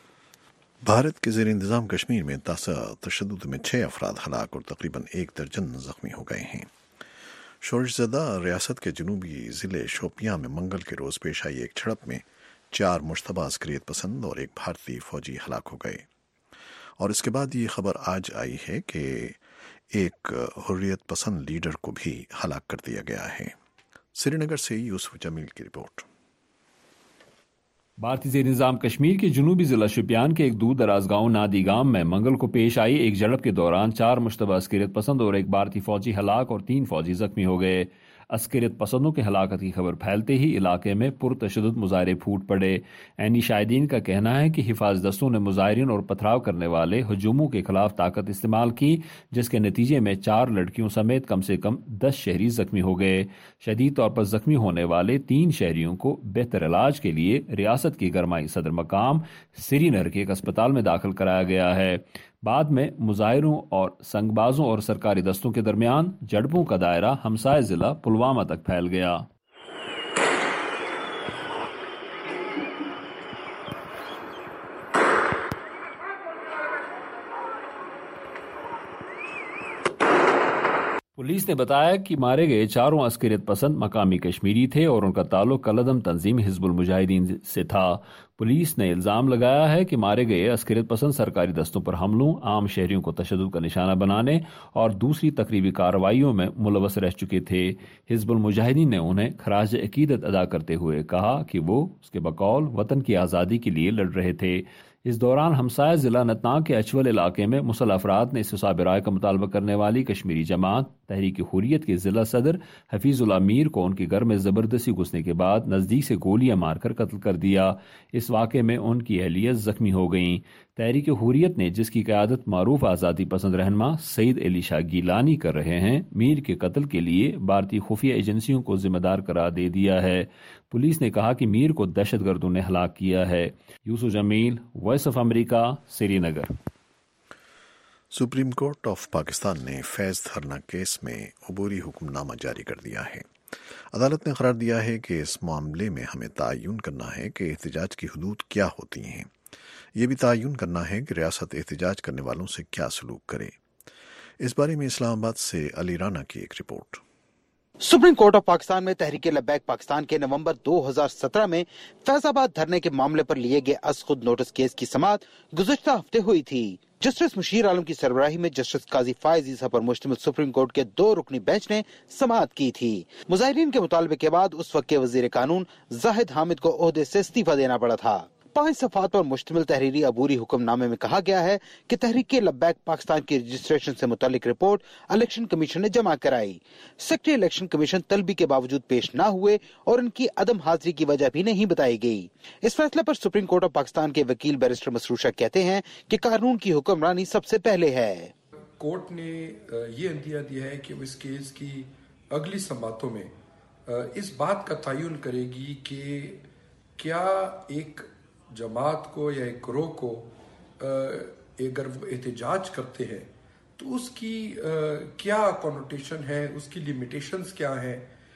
بھارت کے زیر انتظام کشمیر میں تازہ تشدد میں چھ افراد ہلاک اور تقریباً ایک درجن زخمی ہو گئے ہیں. شورش زدہ ریاست کے جنوبی ضلع شوپیاں میں منگل کے روز پیش آئی ایک جھڑپ میں چار مشتبہ عسکریت پسند اور ایک بھارتی فوجی ہلاک ہو گئے, اور اس کے بعد یہ خبر آج آئی ہے کہ ایک حریت پسند لیڈر کو بھی ہلاک کر دیا گیا ہے. سری نگر سے یوسف جمیل کی رپورٹ.
بھارتی زیر نظام کشمیر کے جنوبی ضلع شوپیان کے ایک دور دراز گاؤں نادی گام میں منگل کو پیش آئی ایک جھڑپ کے دوران چار مشتبہ عسکریت پسند اور ایک بھارتی فوجی ہلاک اور تین فوجی زخمی ہو گئے. عسکریت پسندوں کے ہلاکت کی خبر پھیلتے ہی علاقے میں پرتشدد مظاہرے پھوٹ پڑے. عینی شاہدین کا کہنا ہے کہ حفاظ دستوں نے مظاہرین اور پتھراؤ کرنے والے ہجوموں کے خلاف طاقت استعمال کی, جس کے نتیجے میں چار لڑکیوں سمیت کم سے کم دس شہری زخمی ہو گئے. شدید طور پر زخمی ہونے والے تین شہریوں کو بہتر علاج کے لیے ریاست کی گرمائی صدر مقام سری نگر کے ایک اسپتال میں داخل کرایا گیا ہے. بعد میں مظاہروں اور سنگ بازوں اور سرکاری دستوں کے درمیان جھڑپوں کا دائرہ ہمسائے ضلع پلوامہ تک پھیل گیا. पुलिस ने बताया कि मारे गए चारों अस्करियत पसंद मकामी कश्मीरी थे और उनका ताल्लुक कलदम तंजीम हिजबुल मुजाहिदीन से था। पुलिस ने इल्जाम लगाया है कि मारे गए अस्करियत पसंद सरकारी दस्तों पर हमलों, आम शहरियों को तशद्दुद का निशाना बनाने और दूसरी तकरीबी कार्रवाइयों में मुलवस रह चुके थे। हिजबुल मुजाहिदीन ने उन्हें खराज अकीदत अदा करते हुए कहा कि वो उसके बकौल वतन की आज़ादी के लिए लड़ रहे थे। इस दौरान हमसाया जिला अनंतनाग के अचवल इलाके में मुसल्लह अफराद ने इस्तिसाब राय का मुतालबा करने वाली कश्मीरी जमात तहरीक हुर्रियत के जिला सदर हफीजुल्लाह मीर को उनके घर में जबरदस्ती घुसने के बाद नजदीक से गोलियां मारकर कत्ल कर दिया। इस वाक़े में उनकी अहलियत जख्मी हो गई। तहरीक हुर्रियत ने, जिसकी क़यादत मारूफ आज़ादी पसंद रहनमा सईद अली शाह गीलानी कर रहे हैं, मीर के कत्ल के लिए भारतीय खुफिया एजेंसियों को जिम्मेदार करार दे दिया है। पुलिस ने कहा कि मीर को दहशतगर्दों ने हलाक किया है। Yusuf Jamil, voice of America, Srinagar.
Supreme court of Pakistan ने फैज़ धरना केस में अबूरी हुक्मनामा जारी कर दिया है। अदालत ने करार दिया है कि इस मामले में हमें तयन करना है कि एहतजाज की हदूद क्या होती हैं। ये भी तयन करना है कि रियासत एहतजाज करने वालों से क्या सलूक करे। इस बारे में इस्लामाबाद से अली राना की एक report.
Supreme court of Pakistan में तहरीक लब्बैक पाकिस्तान के नवंबर दो हज़ार सत्रह में फैजाबाद धरने के मामले पर लिए गए अज खुद नोटिस केस की समाअत गुज़श्ता हफ्ते हुई थी। जस्टिस मुशीर आलम की सरबराही में जस्टिस काजी फायज ईसा पर मुश्तमिल सुप्रीम कोर्ट के दो रुकनी बेंच ने समाअत की थी। मुजाहिरीन के मुतालबे के बाद उस वक्त के वजीर कानून जाहिद हामिद को ओहदे से इस्तीफा देना पड़ा था। पांच सफात पर मुश्तमिल तहरीरी अबूरी हुक्मनामे में कहा गया है कि तहरीक लब्बैक पाकिस्तान की रजिस्ट्रेशन से मुतालिक रिपोर्ट इलेक्शन कमीशन ने जमा कराई। सेक्रेटरी इलेक्शन कमीशन तलबी के बावजूद पेश न हुए और इनकी अदम हाजिरी की वजह भी नहीं बताई गई। इस फैसले पर सुप्रीम कोर्ट ऑफ पाकिस्तान के वकील बैरिस्टर मसरूशा कहते हैं कि कानून की हुक्मरानी सबसे पहले है।
कोर्ट ने ये अंदिया दिया है कि इस केस की अगली समातों में इस बात का तयन करेगी कि क्या एक जमात को या एक ग्रोह को अगर वो एहतजाज करते हैं तो उसकी आ, क्या कॉनोटेशन है, उसकी लिमिटेशंस क्या हैं,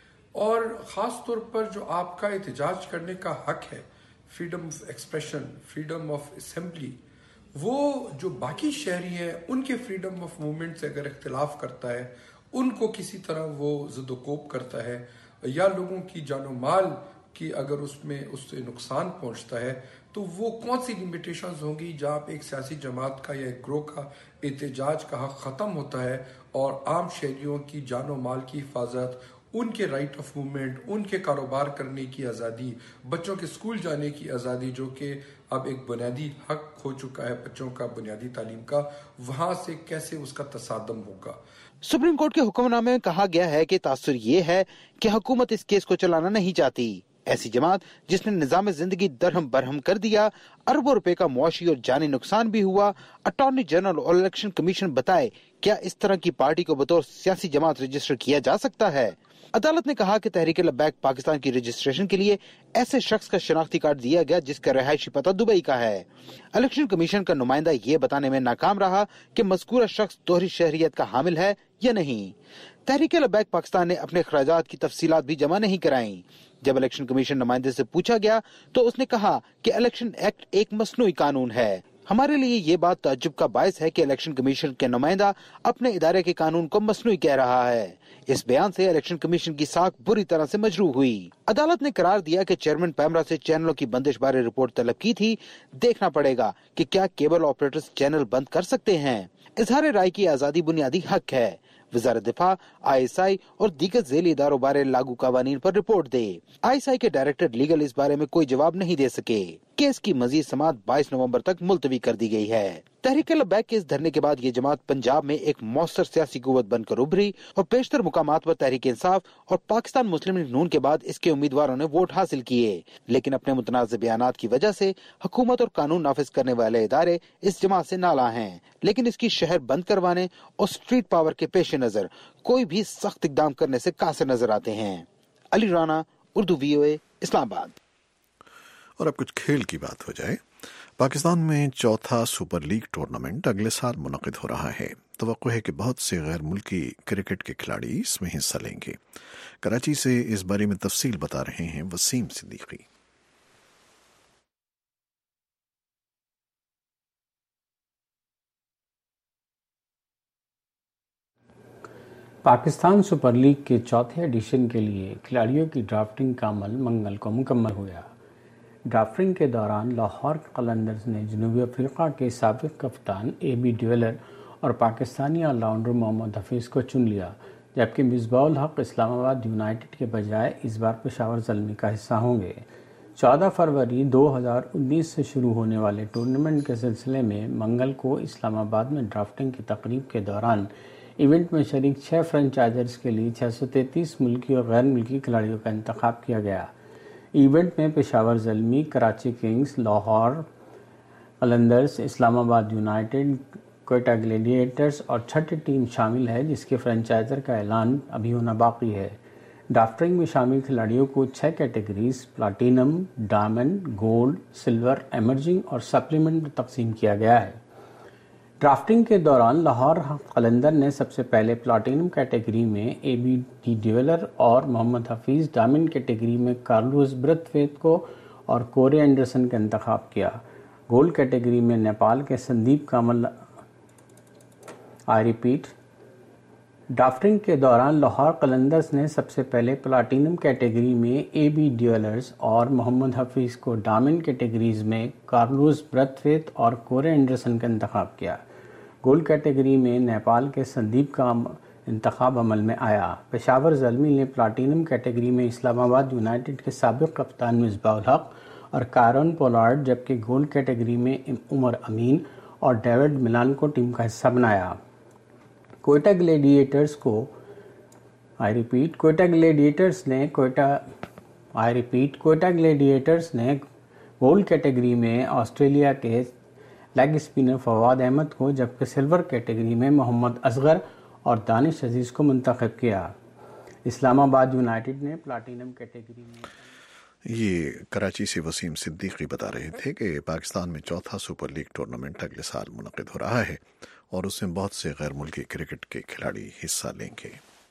और ख़ास तौर पर जो आपका एहतजाज करने का हक है, freedom of expression, freedom of assembly, वो जो बाकी शहरी हैं उनके फ्रीडम ऑफ मूवमेंट से अगर इख्तिलाफ करता है, उनको किसी तरह वो ज़द-ओ-कोब करता है या लोगों की जानो माल कि अगर उसमें उससे नुकसान पहुंचता है, तो वो कौन सी लिमिटेशंस होंगी जहां पे एक सियासी जमात का या एक ग्रोह का एहतजाज का हक ख़त्म होता है और आम शहरियों की जानो माल की हिफाजत, उनके राइट ऑफ मूवमेंट, उनके कारोबार करने की आज़ादी, बच्चों के स्कूल जाने की आज़ादी जो कि अब एक बुनियादी हक हो चुका है बच्चों का बुनियादी तालीम का, वहां से कैसे उसका तसादम होगा।
सुप्रीम कोर्ट के हुक्मनामे में कहा गया है कि तासुर ये है कि हुकूमत इस केस को चलाना नहीं चाहती। ऐसी जमात जिसने निजाम जिंदगी दरहम बरहम कर दिया, अरबों रुपए का मुआशी और जानी नुकसान भी हुआ, अटॉर्नी जनरल और इलेक्शन कमीशन बताए क्या इस तरह की पार्टी को बतौर सियासी जमात रजिस्टर किया जा सकता है। अदालत ने कहा कि तहरीक लब्बैक पाकिस्तान की रजिस्ट्रेशन के लिए ऐसे शख्स का शनाख्ती कार्ड दिया गया जिसका रहायशी पता दुबई का है। इलेक्शन कमीशन का नुमाइंदा ये बताने में नाकाम रहा कि मज़कूरा शख्स दोहरी शहरियत का हामिल है या नहीं। तहरीक लब्बैक पाकिस्तान ने अपने खराजात की तफसीलात भी जमा नहीं कराई। जब इलेक्शन कमीशन नुमाइंदे से पूछा गया तो उसने कहा कि इलेक्शन एक्ट एक मसनूई कानून है। हमारे लिए ये बात ताज्जुब का बायस है कि इलेक्शन कमीशन के नुमाइंदा अपने इदारे के कानून को मसनूई कह रहा है। इस बयान से इलेक्शन कमीशन की साख बुरी तरह से मजरूह हुई। अदालत ने करार दिया कि चेयरमैन पैमरा से चैनलों की बंदिश बारे रिपोर्ट तलब की थी। देखना पड़ेगा कि क्या केबल ऑपरेटर्स चैनल बंद कर सकते हैं। इजहार राय की आजादी बुनियादी हक है। वजारत दिफा, आई एस आई और दीगर झेली इदारों बारे लागू कवानीन पर report they. I S I के डायरेक्टर लीगल इस बारे में कोई जवाब नहीं दे सके। केस की मजीद समाअत बाईस नवंबर तक मुलतवी कर दी गई है। तहरीक लब्बैक के इस धरने के बाद ये जमात पंजाब में एक मौसर सियासी कुव्वत बनकर उभरी और पेशतर मुकामात पर तहरीक इंसाफ और पाकिस्तान मुस्लिम लीग नून के बाद इसके उम्मीदवारों ने वोट हासिल किए, लेकिन अपने मुतनाज़ बयानात की वजह से हुकूमत और कानून नाफिज करने वाले इदारे इस जमात से नाला हैं। लेकिन इसकी शहर बंद करवाने और स्ट्रीट पावर के पेश नजर कोई भी सख्त इकदाम करने से कासिर नजर आते हैं। Ali Rana, Urdu V O A, Islamabad.
और अब कुछ खेल की बात हो जाए। पाकिस्तान में चौथा सुपर लीग टूर्नामेंट अगले साल मुनक़िद हो रहा है। तवक्को है कि बहुत से गैर मुल्की क्रिकेट के खिलाड़ी इसमें हिस्सा लेंगे। कराची से इस बारे में तफसील बता रहे हैं वसीम सिद्दीकी।
پاکستان سپر لیگ کے چوتھے ایڈیشن کے لیے کھلاڑیوں کی ڈرافٹنگ کا عمل منگل کو مکمل ہوا۔ ڈرافٹنگ کے دوران لاہور قلندرز نے جنوبی افریقہ کے سابق کپتان اے بی ڈیولر اور پاکستانی آل راؤنڈر محمد حفیظ کو چن لیا، جبکہ مصباح الحق اسلام آباد یونائیٹڈ کے بجائے اس بار پشاور زلمی کا حصہ ہوں گے۔ چودہ فروری دو ہزار انیس سے شروع ہونے والے ٹورنامنٹ کے سلسلے میں منگل کو اسلام آباد میں ڈرافٹنگ کی تقریب کے دوران ایونٹ میں شریک چھ فرنچائزرز کے لیے چھ سو تینتیس ملکی اور غیر ملکی کھلاڑیوں کا انتخاب کیا گیا۔ ایونٹ میں Peshawar Zalmi, Karachi Kings, Lahore Qalandars, Islamabad United, Quetta gladiators اور چھٹی ٹیم شامل ہے، جس کے فرنچائزر کا اعلان ابھی ہونا باقی ہے۔ ڈرافٹنگ میں شامل کھلاڑیوں کو چھ categories platinum, diamond, gold, silver, emerging اور سپلیمنٹ میں تقسیم کیا گیا ہے۔ ڈرافٹنگ کے دوران لاہور قلندر نے سب سے پہلے پلاٹینم کیٹیگری میں اے بی ڈی ڈیولر اور محمد حفیظ، ڈائمنڈ کیٹیگری میں کارلوس برتھویت کو اور کورے اینڈرسن کا انتخاب کیا۔ گولڈ کیٹیگری میں نیپال کے سندیپ کامل آئی ریپیٹ ڈرافٹنگ کے دوران لاہور قلندرز نے سب سے پہلے پلاٹینم کیٹیگری میں اے بی ڈیولرز اور محمد حفیظ کو ڈائمنڈ کیٹیگریز میں کارلوس برتھویت اور کورے اینڈرسن کا انتخاب کیا۔ گولڈ کیٹیگری میں نیپال کے سندیپ کا انتخاب عمل میں آیا۔ پشاور زلمی نے پلاٹینم کیٹیگری میں اسلام آباد یونائیٹڈ کے سابق کپتان مصباح الحق اور کائرن پولارڈ، جبکہ گولڈ کیٹیگری میں عمر امین اور ڈیوڈ ملان کو ٹیم کا حصہ بنایا۔ کوئٹہ گلیڈیٹرز کو آئی ریپیٹ کوئٹہ گلیڈیٹرز نے Quetta I repeat Quetta Gladiators نے گولڈ کیٹیگری میں آسٹریلیا کے لیگ اسپنر فواد احمد کو، جبکہ سلور کیٹیگری میں محمد اصغر اور دانش عزیز کو منتخب کیا۔ اسلام آباد یونائیٹڈ نے پلاٹینم کیٹیگری میں
یہ کراچی سے وسیم صدیقی بتا رہے تھے کہ پاکستان میں چوتھا سپر لیگ ٹورنامنٹ اگلے سال منعقد ہو رہا ہے اور اس میں بہت سے غیر ملکی کرکٹ کے کھلاڑی حصہ لیں گے۔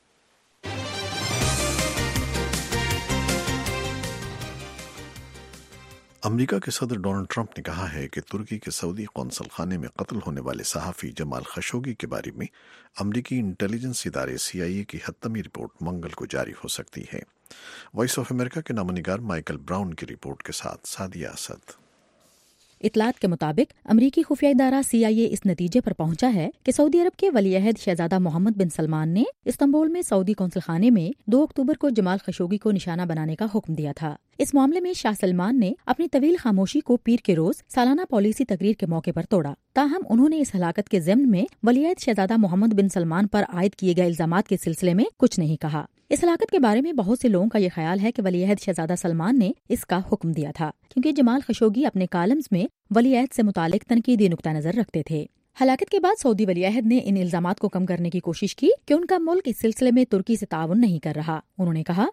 امریکہ کے صدر ڈونلڈ ٹرمپ نے کہا ہے کہ ترکی کے سعودی قونصل خانے میں قتل ہونے والے صحافی جمال خشوگی کے بارے میں امریکی انٹیلیجنس ادارے سی آئی اے کی حتمی رپورٹ منگل کو جاری ہو سکتی ہے۔ وائس آف امریکہ کے نامہ نگار مائیکل براؤن کی رپورٹ کے ساتھ سعدیہ اسد۔
اطلاعات کے مطابق امریکی خفیہ ادارہ سی آئی اے اس نتیجے پر پہنچا ہے کہ سعودی عرب کے ولی عہد شہزادہ محمد بن سلمان نے استنبول میں سعودی قونصل خانے میں دو اکتوبر کو جمال خشوگی کو نشانہ بنانے کا حکم دیا تھا۔ اس معاملے میں شاہ سلمان نے اپنی طویل خاموشی کو پیر کے روز سالانہ پالیسی تقریر کے موقع پر توڑا، تاہم انہوں نے اس ہلاکت کے ضمن میں ولی عہد شہزادہ محمد بن سلمان پر عائد کیے گئے الزامات کے سلسلے میں کچھ نہیں کہا۔ اس ہلاکت کے بارے میں بہت سے لوگوں کا یہ خیال ہے کہ ولی عہد شہزادہ سلمان نے اس کا حکم دیا تھا، کیونکہ جمال خشوگی اپنے کالمز میں ولی عہد سے متعلق تنقیدی نقطہ نظر رکھتے تھے۔ ہلاکت کے بعد سعودی ولی عہد نے ان الزامات کو کم کرنے کی کوشش کی کہ ان کا ملک اس سلسلے میں ترکی سے تعاون نہیں کر رہا۔ انہوں نے کہا،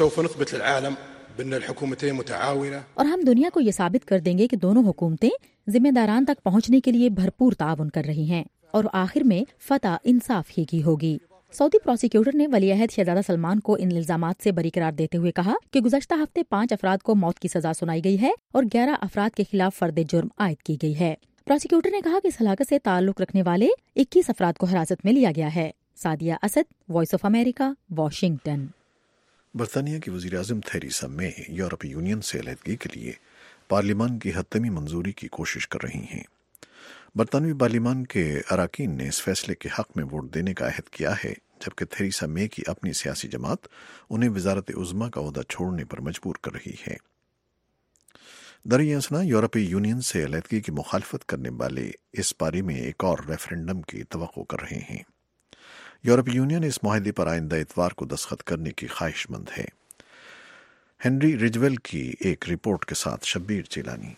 اور ہم دنیا کو یہ ثابت کر دیں گے کہ دونوں حکومتیں ذمہ داران تک پہنچنے کے لیے بھرپور تعاون کر رہی ہیں اور آخر میں فتح انصاف ہی کی ہوگی۔ سعودی پروسیکیوٹر نے ولی عہد شہزادہ سلمان کو ان الزامات سے بری قرار دیتے ہوئے کہا کہ گزشتہ ہفتے پانچ افراد کو موت کی سزا سنائی گئی ہے اور گیارہ افراد کے خلاف فرد جرم عائد کی گئی ہے۔ پروسیکیوٹر نے کہا کہ اس ہلاکت سے تعلق رکھنے والے اکیس افراد کو حراست میں لیا گیا ہے۔ Sadia Asad, voice of America, Washington.
برطانیہ کی وزیر اعظم تھیریسا مے یورپی یونین سے علیحدگی کے لیے پارلیمان کی حتمی منظوری کی کوشش کر رہی ہیں۔ برطانوی پارلیمان کے اراکین نے اس فیصلے کے حق میں ووٹ دینے کا عہد کیا ہے، جبکہ تھیریسا مے کی اپنی سیاسی جماعت انہیں وزارت عظمیٰ کا عہدہ چھوڑنے پر مجبور کر رہی ہے۔ دریں اثنا یورپی یونین سے علیحدگی کی مخالفت کرنے والے اس پاری میں ایک اور ریفرنڈم کی توقع کر رہے ہیں۔ یورپی یونین اس معاہدے پر آئندہ اتوار کو دستخط کرنے کی خواہش مند ہے۔ ہنری رجویل کی ایک رپورٹ کے ساتھ شبیر چیلانی۔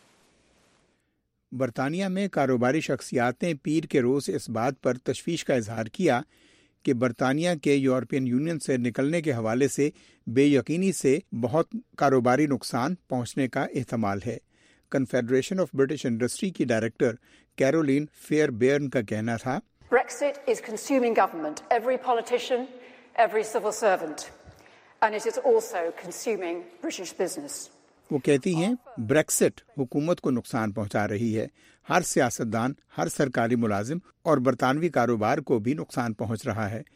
برطانیہ میں کاروباری شخصیات نے پیر کے روز اس بات پر تشویش کا اظہار کیا کہ برطانیہ کے یورپین یونین سے نکلنے کے حوالے سے بے یقینی سے بہت کاروباری نقصان پہنچنے کا احتمال ہے۔ کنفیڈریشن آف برٹش انڈسٹری کی ڈائریکٹر کیرولین فیئر بیئرن کا کہنا تھا،
Brexit is consuming government, every politician, every civil servant, and it is also consuming British business.
وہ کہتی ہیں بریکسٹ حکومت کو نقصان پہنچا رہی ہے، ہر سیاستدان، ہر سرکاری ملازم اور برطانوی کاروبار کو بھی نقصان پہنچ رہا ہے۔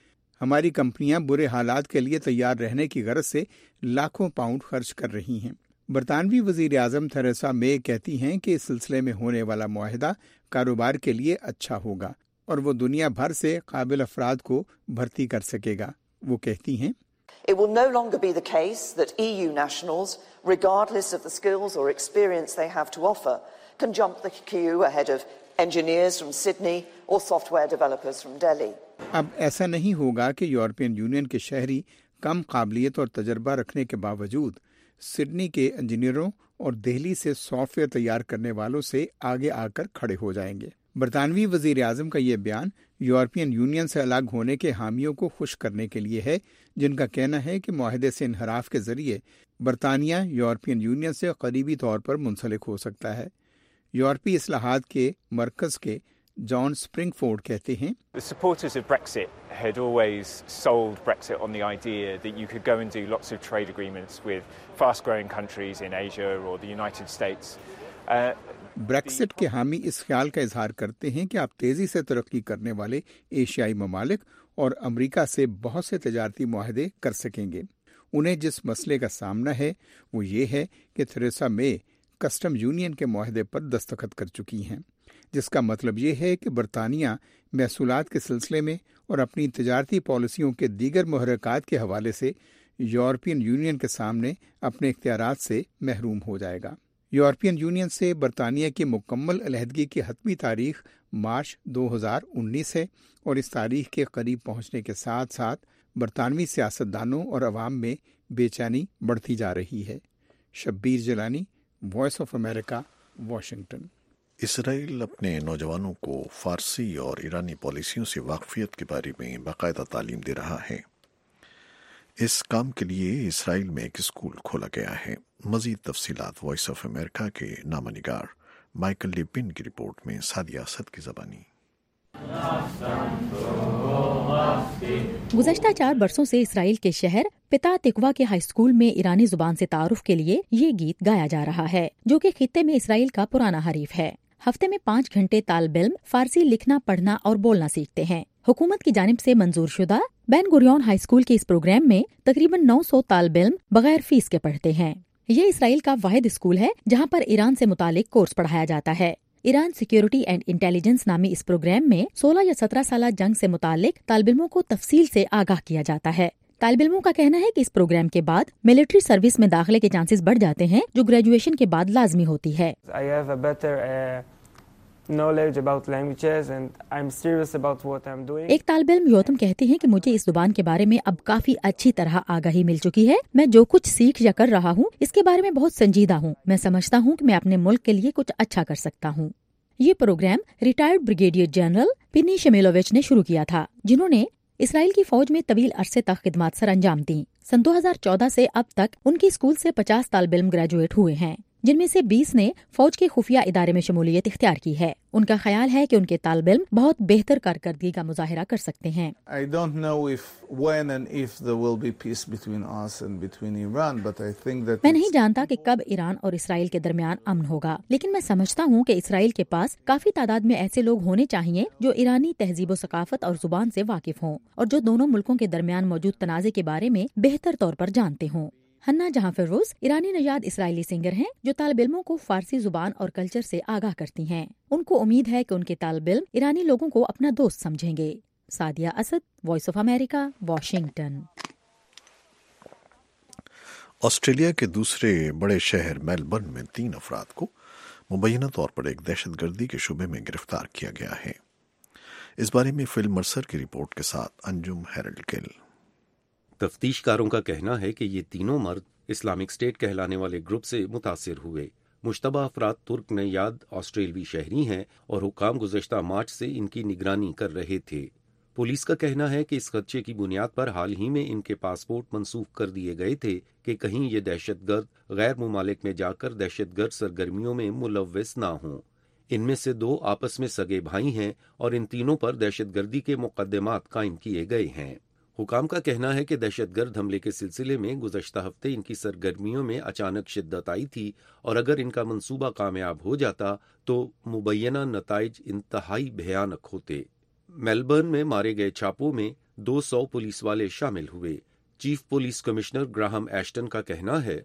हमारी कंपनियां बुरे हालात के लिए तैयार रहने की गरज से लाखों पाउंड खर्च कर रही हैं। बरतानवी वजीर आजम थेरेसा मे कहती हैं कि इस सिलसिले में होने वाला मुआहिदा कारोबार के लिए अच्छा होगा और वो दुनिया भर से काबिल अफराद को भर्ती कर सकेगा। वो कहती हैं,
It will no longer be the case that E U nationals, regardless of the skills or experience they have to offer, can jump the queue ahead of engineers from Sydney or software developers from Delhi.
अब ऐसा नहीं होगा कि European union के शहरी कम काबिलियत और तजर्बा रखने के बावजूद सिडनी के इंजीनियरों और दिल्ली से सॉफ्टवेयर तैयार करने वालों से आगे आकर खड़े हो जाएंगे। बरतानवी वजीर आजम का ये बयान यूरोपियन यूनियन से अलग होने के हामियों को खुश करने के लिए है, जिनका कहना है कि मुआहदे से इनहराफ के जरिए बरतानिया यूरोपियन यूनियन से करीबी तौर पर मुंसलिक हो सकता है। यूरोपीय इस्लाहात के मरकज के जॉन स्प्रिंगफोर्ड कहते हैं,
The supporters of Brexit had always sold Brexit on the idea that you could go and do lots of trade agreements with fast-growing countries in Asia or the United States. Uh,
Brexit के हामी इस ख्याल का इजहार करते हैं कि आप तेजी से तरक्की करने वाले एशियाई ममालिक और अमेरिका से बहुत से तजारती मुआहदे कर सकेंगे। उन्हें जिस मसले का सामना है वो ये है कि थेरेसा मे कस्टम यूनियन के मुआहदे पर दस्तखत कर चुकी हैं, जिसका मतलब ये है कि बरतानिया महसूलात के सिलसिले में और अपनी तजारती पॉलिसियों के दीगर मुहर्रिकात के हवाले से यूरोपियन यूनियन के सामने अपने इख्तियारात से महरूम हो जाएगा। यूरोपियन यूनियन से बरतानिया की मुकम्मल अलहदगी की हतमी तारीख मार्च दो हज़ार उन्नीस है और इस तारीख के करीब पहुंचने के साथ साथ बरतानवी सियासतदानों और अवाम में बेचैनी बढ़ती जा रही है। Shabbir Jalani, voice of America, Washington.
इसराइल अपने नौजवानों को फारसी और ईरानी पॉलिसियों से वाकफियत के बारे में बाकायदा तालीम दे रहा है। इस काम के लिए इसराइल में एक स्कूल खोला गया है। मजीद तफसीलात वॉइस ऑफ अमेरिका के नामनिगार माइकल लिपिन की रिपोर्ट में सादिया असद की ज़बानी।
गुज़श्ता चार बरसों से इसराइल के शहर पिता तिकवा के हाई स्कूल में ईरानी जुबान से तारुफ के लिए ये गीत गाया जा रहा है, जो कि खित्ते में इसराइल का पुराना हरीफ है। हफ्ते में पाँच घंटे तालिब इल्म फारसी लिखना, पढ़ना और बोलना सीखते हैं। हुकूमत की जानिब से मंजूर शुदा बेन गुरियन हाई स्कूल के इस प्रोग्राम में तकरीबन नौ सौ तालिब इल्म बगैर फीस के पढ़ते हैं। ये इसराइल का वाहिद स्कूल है जहाँ पर ईरान से मुतालिक कोर्स पढ़ाया जाता है। ईरान सिक्योरिटी एंड इंटेलिजेंस नामी इस प्रोग्राम में सोलह या सत्रह साल जंग से मुतालिक तालिब इल्मों को तफसील से आगाह किया जाता है। तालिब इल्मों का कहना है कि इस प्रोग्राम के बाद मिलिट्री सर्विस में दाखिले के चांसेस बढ़ जाते हैं, जो ग्रेजुएशन के बाद लाजमी होती है।
I have a better, uh... knowledge about languages and I'm serious about what I'm doing.
एक तालिब इल्म योतम कहते हैं कि मुझे इस जुबान के बारे में अब काफी अच्छी तरह आगाही मिल चुकी है। मैं जो कुछ सीख या कर रहा हूँ इसके बारे में बहुत संजीदा हूँ। मैं समझता हूँ कि मैं अपने मुल्क के लिए कुछ अच्छा कर सकता हूँ। ये प्रोग्राम रिटायर्ड ब्रिगेडियर जनरल पिनी शमेलोविच ने शुरू किया था, जिन्होंने इसराइल की फौज में तवील अरसे तक खिदमत सर अंजाम दी। सन दो हज़ार चौदह से अब तक उनके स्कूल से पचास तालिब इल्म ग्रेजुएट हुए हैं, जिनमें से बीस ने फौज के खुफिया इदारे में शमूलियत इख्तियार की है। उनका ख्याल है कि उनके तालिब इल्म बहुत बेहतर कारकर्दगी का मुजाहिरा कर सकते हैं।
I don't know if when and if there will be peace between us and between Iran, but I think that
मैं नहीं जानता कि कब ईरान और इसराइल के दरमियान अमन होगा, लेकिन मैं समझता हूँ कि इसराइल के पास काफी तादाद में ऐसे लोग होने चाहिए जो ईरानी तहजीब सकाफत और जुबान से वाकिफ हों और जो दोनों मुल्कों के दरमियान मौजूद तनाज़े के बारे में बेहतर तौर पर जानते हों। हन्ना जहां फिरोज ईरानी नजाद इसराइली सिंगर हैं, जो तालिब इल्मों को फारसी जुबान और कल्चर से आगाह करती हैं। उनको उम्मीद है कि उनके तालिब इल्म ईरानी लोगों को अपना दोस्त समझेंगे। Sadia Asad, voice of America, Washington.
Australia के दूसरे बड़े शहर मेलबर्न में तीन अफराद को मुबैना तौर पर एक दहशतगर्दी के शुबे में गिरफ्तार किया गया है। इस बारे में फिल मर्सर की रिपोर्ट के साथ अंजुम हेरल्ड गिल।
तफ्तीशकारों का कहना है कि ये तीनों मर्द इस्लामिक स्टेट कहलाने वाले ग्रुप से मुतासिर हुए। मुश्तबा अफराद तुर्क नयाद ऑस्ट्रेलवी शहरी हैं और हुकाम गुज़श्ता मार्च से इनकी निगरानी कर रहे थे। पुलिस का कहना है कि इस खदशे की बुनियाद पर हाल ही में इनके पासपोर्ट मनसूख कर दिए गए थे कि कहीं ये दहशतगर्द गैर मुमालिक में जाकर दहशतगर्द सरगर्मियों में मुलव्वस ना हों। इनमें से दो आपस में सगे भाई हैं और इन तीनों पर दहशतगर्दी के मुकदमात कायम किए गए हैं। हुकाम का कहना है कि दहशतगर्द हमले के सिलसिले में गुज़श्ता हफ्ते इनकी सरगर्मियों में अचानक शिद्दत आई थी और अगर इनका मंसूबा कामयाब हो जाता तो मुबैना नताइज इंतहाई भयानक होते। मेलबर्न में मारे गए छापों में दो सौ पुलिस वाले शामिल हुए। Chief police commissioner Graham Ashton का कहना है,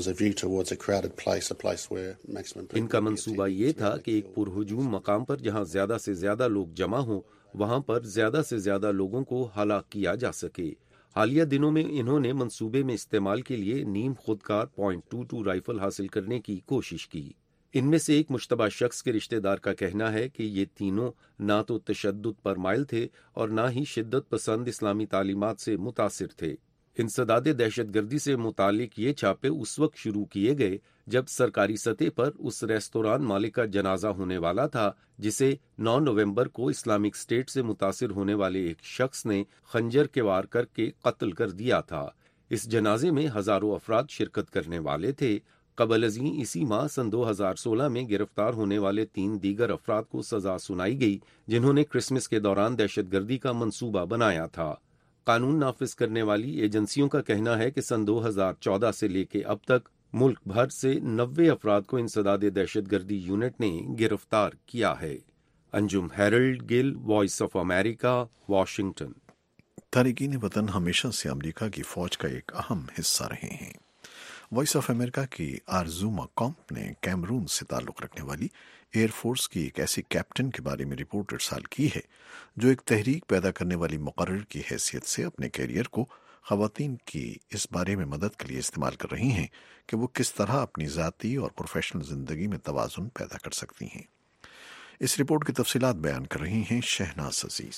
इनका मंसूबा ये था कि एक पुरहुजूम मकाम पर जहां ज्यादा से ज्यादा लोग जमा हों, वहां पर ज्यादा से ज्यादा लोगों को हलाक किया जा सके। हालिया दिनों में इन्होंने मंसूबे में इस्तेमाल के लिए नीम खुदकार पॉइंट टू टू राइफल हासिल करने की कोशिश की। इनमें से एक मुश्तबा शख्स के रिश्तेदार का कहना है कि ये तीनों ना तो तशद्दुद पर माइल थे और ना ही शिद्दत पसंद इस्लामी तालीमात से मुतासिर थे। इंसदादे दहशतगर्दी से मुतालिक ये छापे उस वक्त शुरू किए गए जब सरकारी सतह पर उस रेस्तोरान मालिक का जनाजा होने वाला था, जिसे नौ नवंबर को इस्लामिक स्टेट से मुतासिर होने वाले एक शख्स ने खंजर के वार करके कत्ल कर दिया था। इस जनाजे में हजारों अफराद शिरकत करने वाले थे। कबल अज़ीं इसी माह सन दो हज़ार सोलह में गिरफ्तार होने वाले तीन दीगर अफराद को सजा सुनाई गई, जिन्होंने क्रिसमस के दौरान दहशतगर्दी का मंसूबा बनाया था। कानून नाफिज करने वाली एजेंसियों का कहना है कि सन दो हज़ार चौदह से लेके अब तक मुल्क भर से नब्बे अफराद को इंसदादे दहशतगर्दी यूनिट ने गिरफ्तार किया है। Anjum Harold Gill, voice of America, Washington.
तारिकीन वतन हमेशा से अमेरिका की फौज का एक अहम हिस्सा रहे हैं। वॉइस ऑफ अमेरिका की आरजूमा कॉम्प ने कैमरून से ताल्लुक़ रखने वाली एयरफोर्स की एक ऐसी कैप्टन के बारे में रिपोर्ट इरसाल की है जो एक तहरीक पैदा करने वाली मुकर्रर की हैसियत से अपने कैरियर को ख़वातीन की इस बारे में मदद के लिए इस्तेमाल कर रही हैं कि वो किस तरह अपनी ज़ाती और प्रोफेशनल ज़िंदगी में तवाज़ुन पैदा कर सकती हैं। इस रिपोर्ट की तफसीलात बयान कर रही हैं शहनाज अजीज़।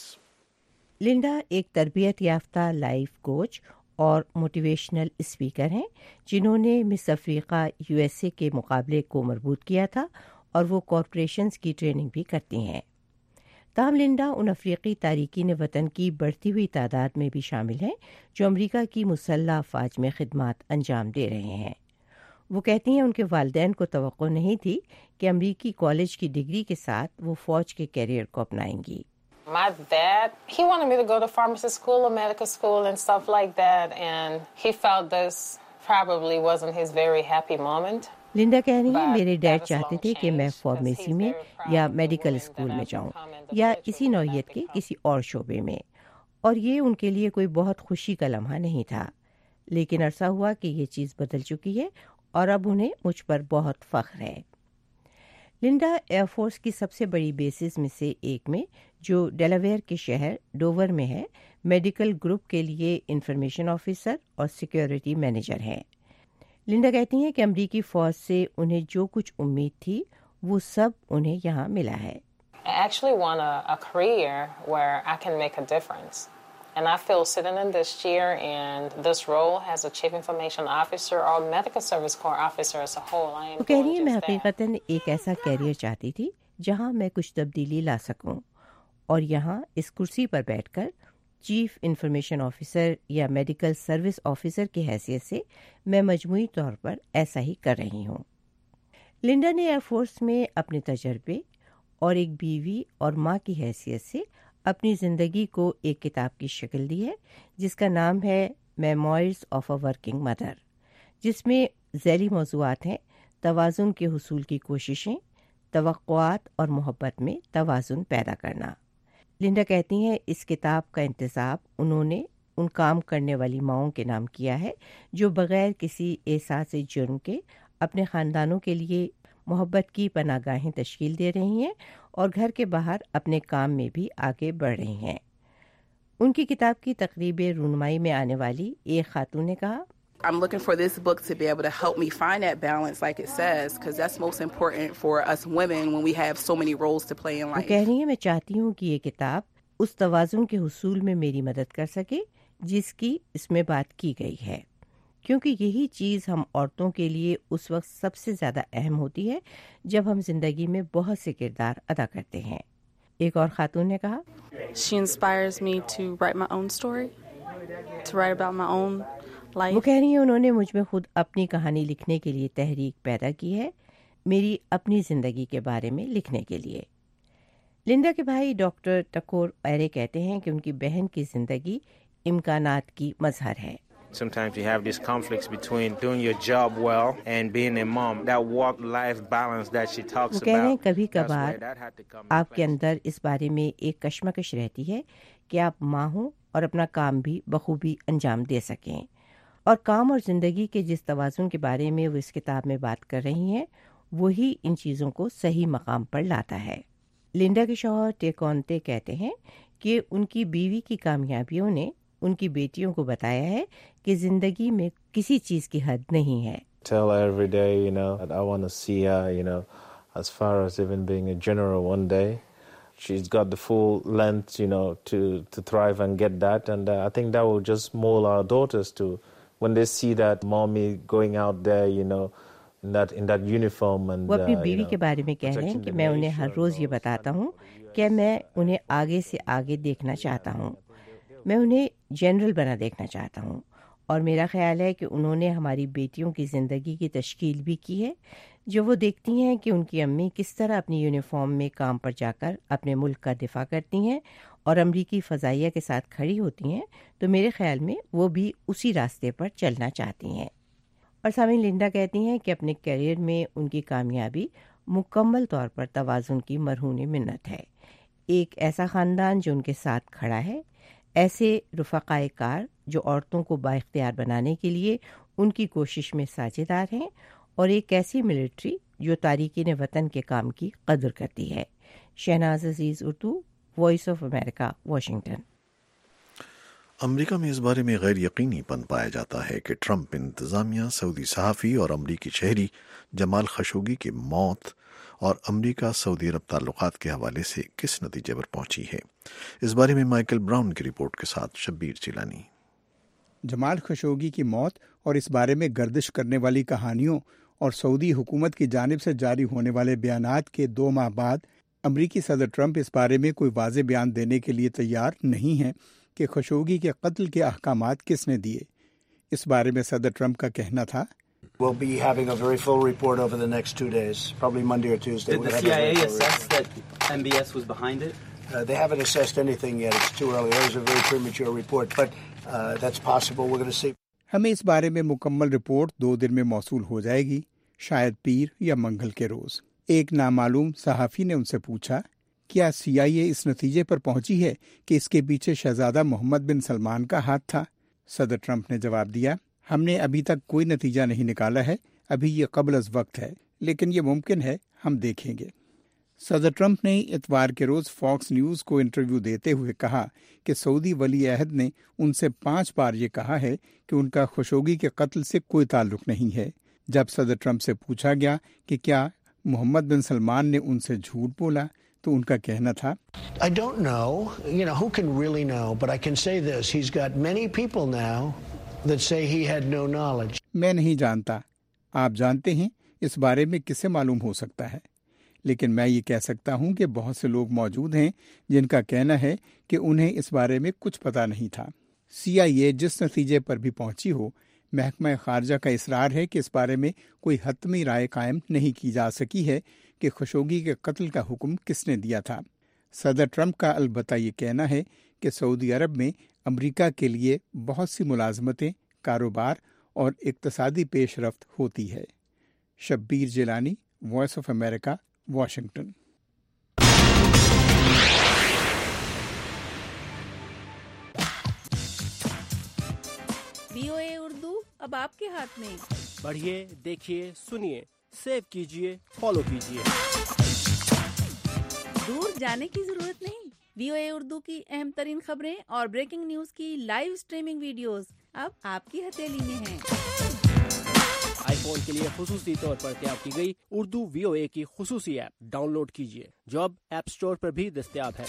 लिंडा एक तरबियत याफ्ता लाइफ कोच और मोटिवेशनल स्पीकर हैं जिन्होंने मिस अफ्रीका यूएसए के मुकाबले को मरबूत किया था और वो कॉरपोरेशंस की ट्रेनिंग भी करती हैं। ताहम लिंडा उन अफ्रीकी तारिकीन वतन की बढ़ती हुई तादाद में भी शामिल हैं जो अमरीका की मुसल्लह अफवाज में खिदमात अंजाम दे रहे हैं। वो कहती हैं उनके वालिदैन को तवक्को नहीं थी कि अमरीकी कॉलेज की डिग्री के साथ वो फ़ौज के कैरियर को अपनाएंगी।
My dad, he wanted me to go to pharmacy school or medical school and stuff like that, and he felt this probably wasn't his very happy moment.
Linda कह रही है, मेरे डैड चाहते थे कि मैं फार्मेसी में या मेडिकल स्कूल में जाऊं या इसी नौइयत के किसी और शोबे में, और ये उनके लिए कोई बहुत खुशी का लम्हा नहीं था। लेकिन अरसा हुआ कि ये चीज़ बदल चुकी है और अब उन्हें मुझ पर बहुत फ़ख्र है। लिंडा एयरफोर्स की सबसे बड़ी बेसिस में से एक में, जो डेलावेयर के शहर डोवर में है, मेडिकल ग्रुप के लिए इंफॉर्मेशन ऑफिसर और सिक्योरिटी मैनेजर हैं। लिंडा कहती हैं कि अमरीकी फ़ौज से उन्हें जो कुछ उम्मीद थी वो सब उन्हें यहाँ मिला है।
I actually want a, a career where I can make a difference. And I feel sitting in this chair and this role as a chief information officer or medical service corps officer as a whole, I am
कह रही है, मैं हकीकतन एक ऐसा career चाहती थी जहाँ मैं कुछ तब्दीली ला सकूं, और यहाँ इस कुर्सी पर बैठकर चीफ इंफॉर्मेशन ऑफिसर या मेडिकल सर्विस ऑफिसर की हैसियत से मैं मजमूई तौर पर ऐसा ही कर रही हूँ। लिंडा ने एयरफोर्स में अपने तजर्बे और एक बीवी और माँ की हैसियत से अपनी ज़िंदगी को एक किताब की शक्ल दी है जिसका नाम है memoirs of a working mother, जिसमें ज़ैली मौज़ूआत हैं तवाज़ुन के हुसूल की कोशिशें, तवक्कुआत और मोहब्बत में तवाज़ुन पैदा करना। लिंडा कहती हैं इस किताब का इंतज़ाम उन्होंने उन काम करने वाली माओं के नाम किया है जो बग़ैर किसी एहसास जुर्म के अपने ख़ानदानों के लिए मोहब्बत की पनागाहें तश्कील दे रही हैं और घर के बाहर अपने काम में भी आगे बढ़ रही हैं। उनकी किताब की तकरीब रूनुमाई में आने वाली एक खातून ने कहा,
I'm looking for this book to be able to help me find that balance like it says, because that's most important for us women when we have so many roles to play in life.
वो कह रही है, मैं चाहती हूँ कि ये किताब उस तवाज़ुन के हुसूल में मेरी मदद कर सके जिसकी इसमें बात की गई है, क्योंकि यही चीज़ हम औरतों के लिए उस वक्त सबसे ज़्यादा अहम होती है जब हम जिंदगी में बहुत से किरदार अदा करते हैं। एक और खातून ने कहा,
She inspires me to write my own story, to write about my own life.
वो कह रही है, उन्होंने मुझ में खुद अपनी कहानी लिखने के लिए तहरीक पैदा की है, मेरी अपनी ज़िंदगी के बारे में लिखने के लिए। लिंडा के भाई डॉक्टर टकोर एरे कहते हैं कि उनकी बहन की ज़िंदगी इम्कानात की मज़हर है।
Sometimes you have these conflicts between doing your job well and being a mom. That work-life balance that she talks
about. वो कह रहे हैं कभी कभार
आपके
अंदर इस बारे में एक कश्मकश रहती है कि आप माँ हो اور اپنا کام بھی بخوبی انجام دے سکیں. اور کام اور زندگی کے جس توازن کے بارے میں وہ اس کتاب میں بات کر رہی ہیں وہی ان چیزوں کو صحیح مقام پر لاتا ہے. لنڈا کے شوہر ٹیکونتے کہتے ہیں کہ ان کی بیوی کی کامیابیوں نے ان کی بیٹیوں کو بتایا ہے کہ زندگی میں کسی چیز کی حد نہیں ہے.
Tell her every day, you know, that I want to see her, you know, as far as even being a general one day. She's got the full length, you know, to, to thrive and get that. And uh, I think that will just mold our daughters to, when they see that mommy going out there, you know, in that, in that uniform. And,
وہ اپنی
uh,
بیوی
you
کے
know,
بارے میں کہہ رہے ہیں کہ میں انہیں ہر روز یہ بتاتا ہوں کہ میں انہیں آگے سے آگے دیکھنا چاہتا ہوں. میں انہیں جنرل بنا دیکھنا چاہتا ہوں. اور میرا خیال ہے کہ انہوں نے ہماری بیٹیوں کی زندگی کی تشکیل بھی کی ہے جو وہ دیکھتی ہیں کہ ان کی امی کس طرح اپنی یونیفارم میں کام پر جا کر اپنے ملک کا دفاع کرتی ہیں اور امریکی فضائیہ کے ساتھ کھڑی ہوتی ہیں. تو میرے خیال میں وہ بھی اسی راستے پر چلنا چاہتی ہیں. اور سامعین، لنڈا کہتی ہیں کہ اپنے کیریئر میں ان کی کامیابی مکمل طور پر توازن کی مرہون منت ہے. ایک ایسا خاندان جو ان کے ساتھ کھڑا ہے، ایسے رفقائے کار جو عورتوں کو بااختیار بنانے کے لیے ان کی کوشش میں ساجھیدار ہیں، اور ایک ایسی ملٹری جو تارکین وطن کے کام کی قدر کرتی ہے. Shahnaz Aziz, Urdu, voice of America, Washington.
امریکہ میں اس بارے میں غیر یقینی پن پایا جاتا ہے کہ ٹرمپ انتظامیہ سعودی صحافی اور امریکی شہری جمال خشوگی کی موت اور امریکہ سعودی عرب تعلقات کے حوالے سے کس نتیجے پر پہنچی ہے. اس بارے میں مائیکل براؤن کی رپورٹ کے ساتھ شبیر چیلانی.
جمال خشوگی کی موت اور اس بارے میں گردش کرنے والی کہانیوں اور سعودی حکومت کی جانب سے جاری ہونے والے بیانات کے دو ماہ بعد امریکی صدر ٹرمپ اس بارے میں کوئی واضح بیان دینے کے لیے تیار نہیں ہیں کہ خشوگی کے قتل کے احکامات کس نے دیے. اس بارے میں صدر ٹرمپ کا کہنا تھا،
We'll be having a very full report over the next two days, probably Monday or Tuesday.
Did the C I A assess that M B S was behind it?
Uh, they haven't assessed anything yet. It's too early. That was a very premature report, but uh, that's possible. We're going to see.
ہمیں اس بارے میں مکمل report دو دن میں موصول ہو جائے گی، شاید پیر یا منگل کے روز. ایک نامعلوم صحافی نے ان سے پوچھا، کیا سی آئی اے اس نتیجے پر پہنچی ہے کہ اس کے پیچھے شہزادہ محمد بن سلمان کا ہاتھ تھا؟ صدر ٹرمپ نے جواب دیا، ہم نے ابھی تک کوئی نتیجہ نہیں نکالا ہے، ابھی یہ قبل از وقت ہے، لیکن یہ ممکن ہے، ہم دیکھیں گے. صدر ٹرمپ نے اتوار کے روز فاکس نیوز کو انٹرویو دیتے ہوئے کہا کہ سعودی ولی عہد نے ان سے پانچ بار یہ کہا ہے کہ ان کا خشوگی کے قتل سے کوئی تعلق نہیں ہے. جب صدر ٹرمپ سے پوچھا گیا کہ کیا محمد بن سلمان نے ان سے جھوٹ بولا تو ان کا کہنا تھا،
I don't know. You know, who can really know? But I can say this. He's got many people now that say he had no knowledge.
میں نہیں جانتا. آپ جانتے ہیں اس بارے میں کسے معلوم ہو سکتا ہے، لیکن میں یہ کہہ سکتا ہوں کہ بہت سے لوگ موجود ہیں جن کا کہنا ہے کہ انہیں اس بارے میں کچھ پتہ نہیں تھا. سی آئی اے جس نتیجے پر بھی پہنچی ہو، محکمہ خارجہ کا اصرار ہے کہ اس بارے میں کوئی حتمی رائے قائم نہیں کی جا سکی ہے کہ خشوگی کے قتل کا حکم کس نے دیا تھا. صدر ٹرمپ کا البتہ یہ کہنا ہے کہ سعودی عرب میں امریکہ کے لیے بہت سی ملازمتیں، کاروبار اور اقتصادی پیش رفت ہوتی ہے. Shabbir Jilani, voice of America, Washington.
V O A Urdu اب آپ کے ہاتھ میں.
پڑھیے، دیکھیے، سنیے، سیو کیجیے، فالو کیجیے.
دور جانے کی ضرورت نہیں. وی او اے اردو کی اہم ترین خبریں اور بریکنگ نیوز کی لائیو اسٹریمنگ ویڈیوز اب آپ کی ہتھیلی میں ہیں.
آئی فون کے لیے خصوصی طور پر تیار کی گئی اردو وی او اے کی خصوصی ایپ ڈاؤن لوڈ کیجیے، جو اب ایپ اسٹور پر بھی دستیاب ہے.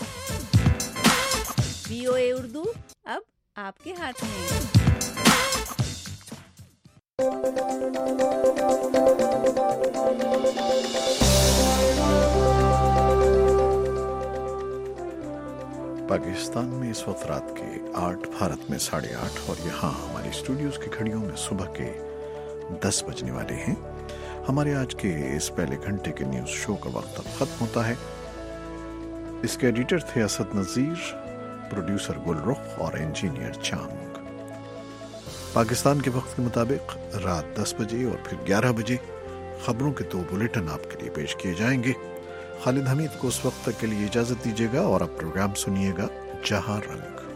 وی او اے اردو اب آپ کے ہاتھ میں.
پاکستان میں اس وقت رات کے آٹھ، بھارت میں ساڑھے آٹھ، اور یہاں ہماری اسٹوڈیوز کی گھڑیوں میں صبح کے دس بجنے والے ہیں. ہمارے آج کے اس پہلے گھنٹے کے نیوز شو کا وقت اب ختم ہوتا ہے. اس کے ایڈیٹر تھے اسد نذیر، پروڈیوسر گل رخ اور انجینئر چانگ. پاکستان کے وقت کے مطابق رات دس بجے اور پھر گیارہ بجے خبروں کے دو بلیٹن آپ کے لیے پیش کیے جائیں گے. خالد حمید کو اس وقت تک کے لیے اجازت دیجیے گا اور اب پروگرام سنیے گا جہاں رنگ.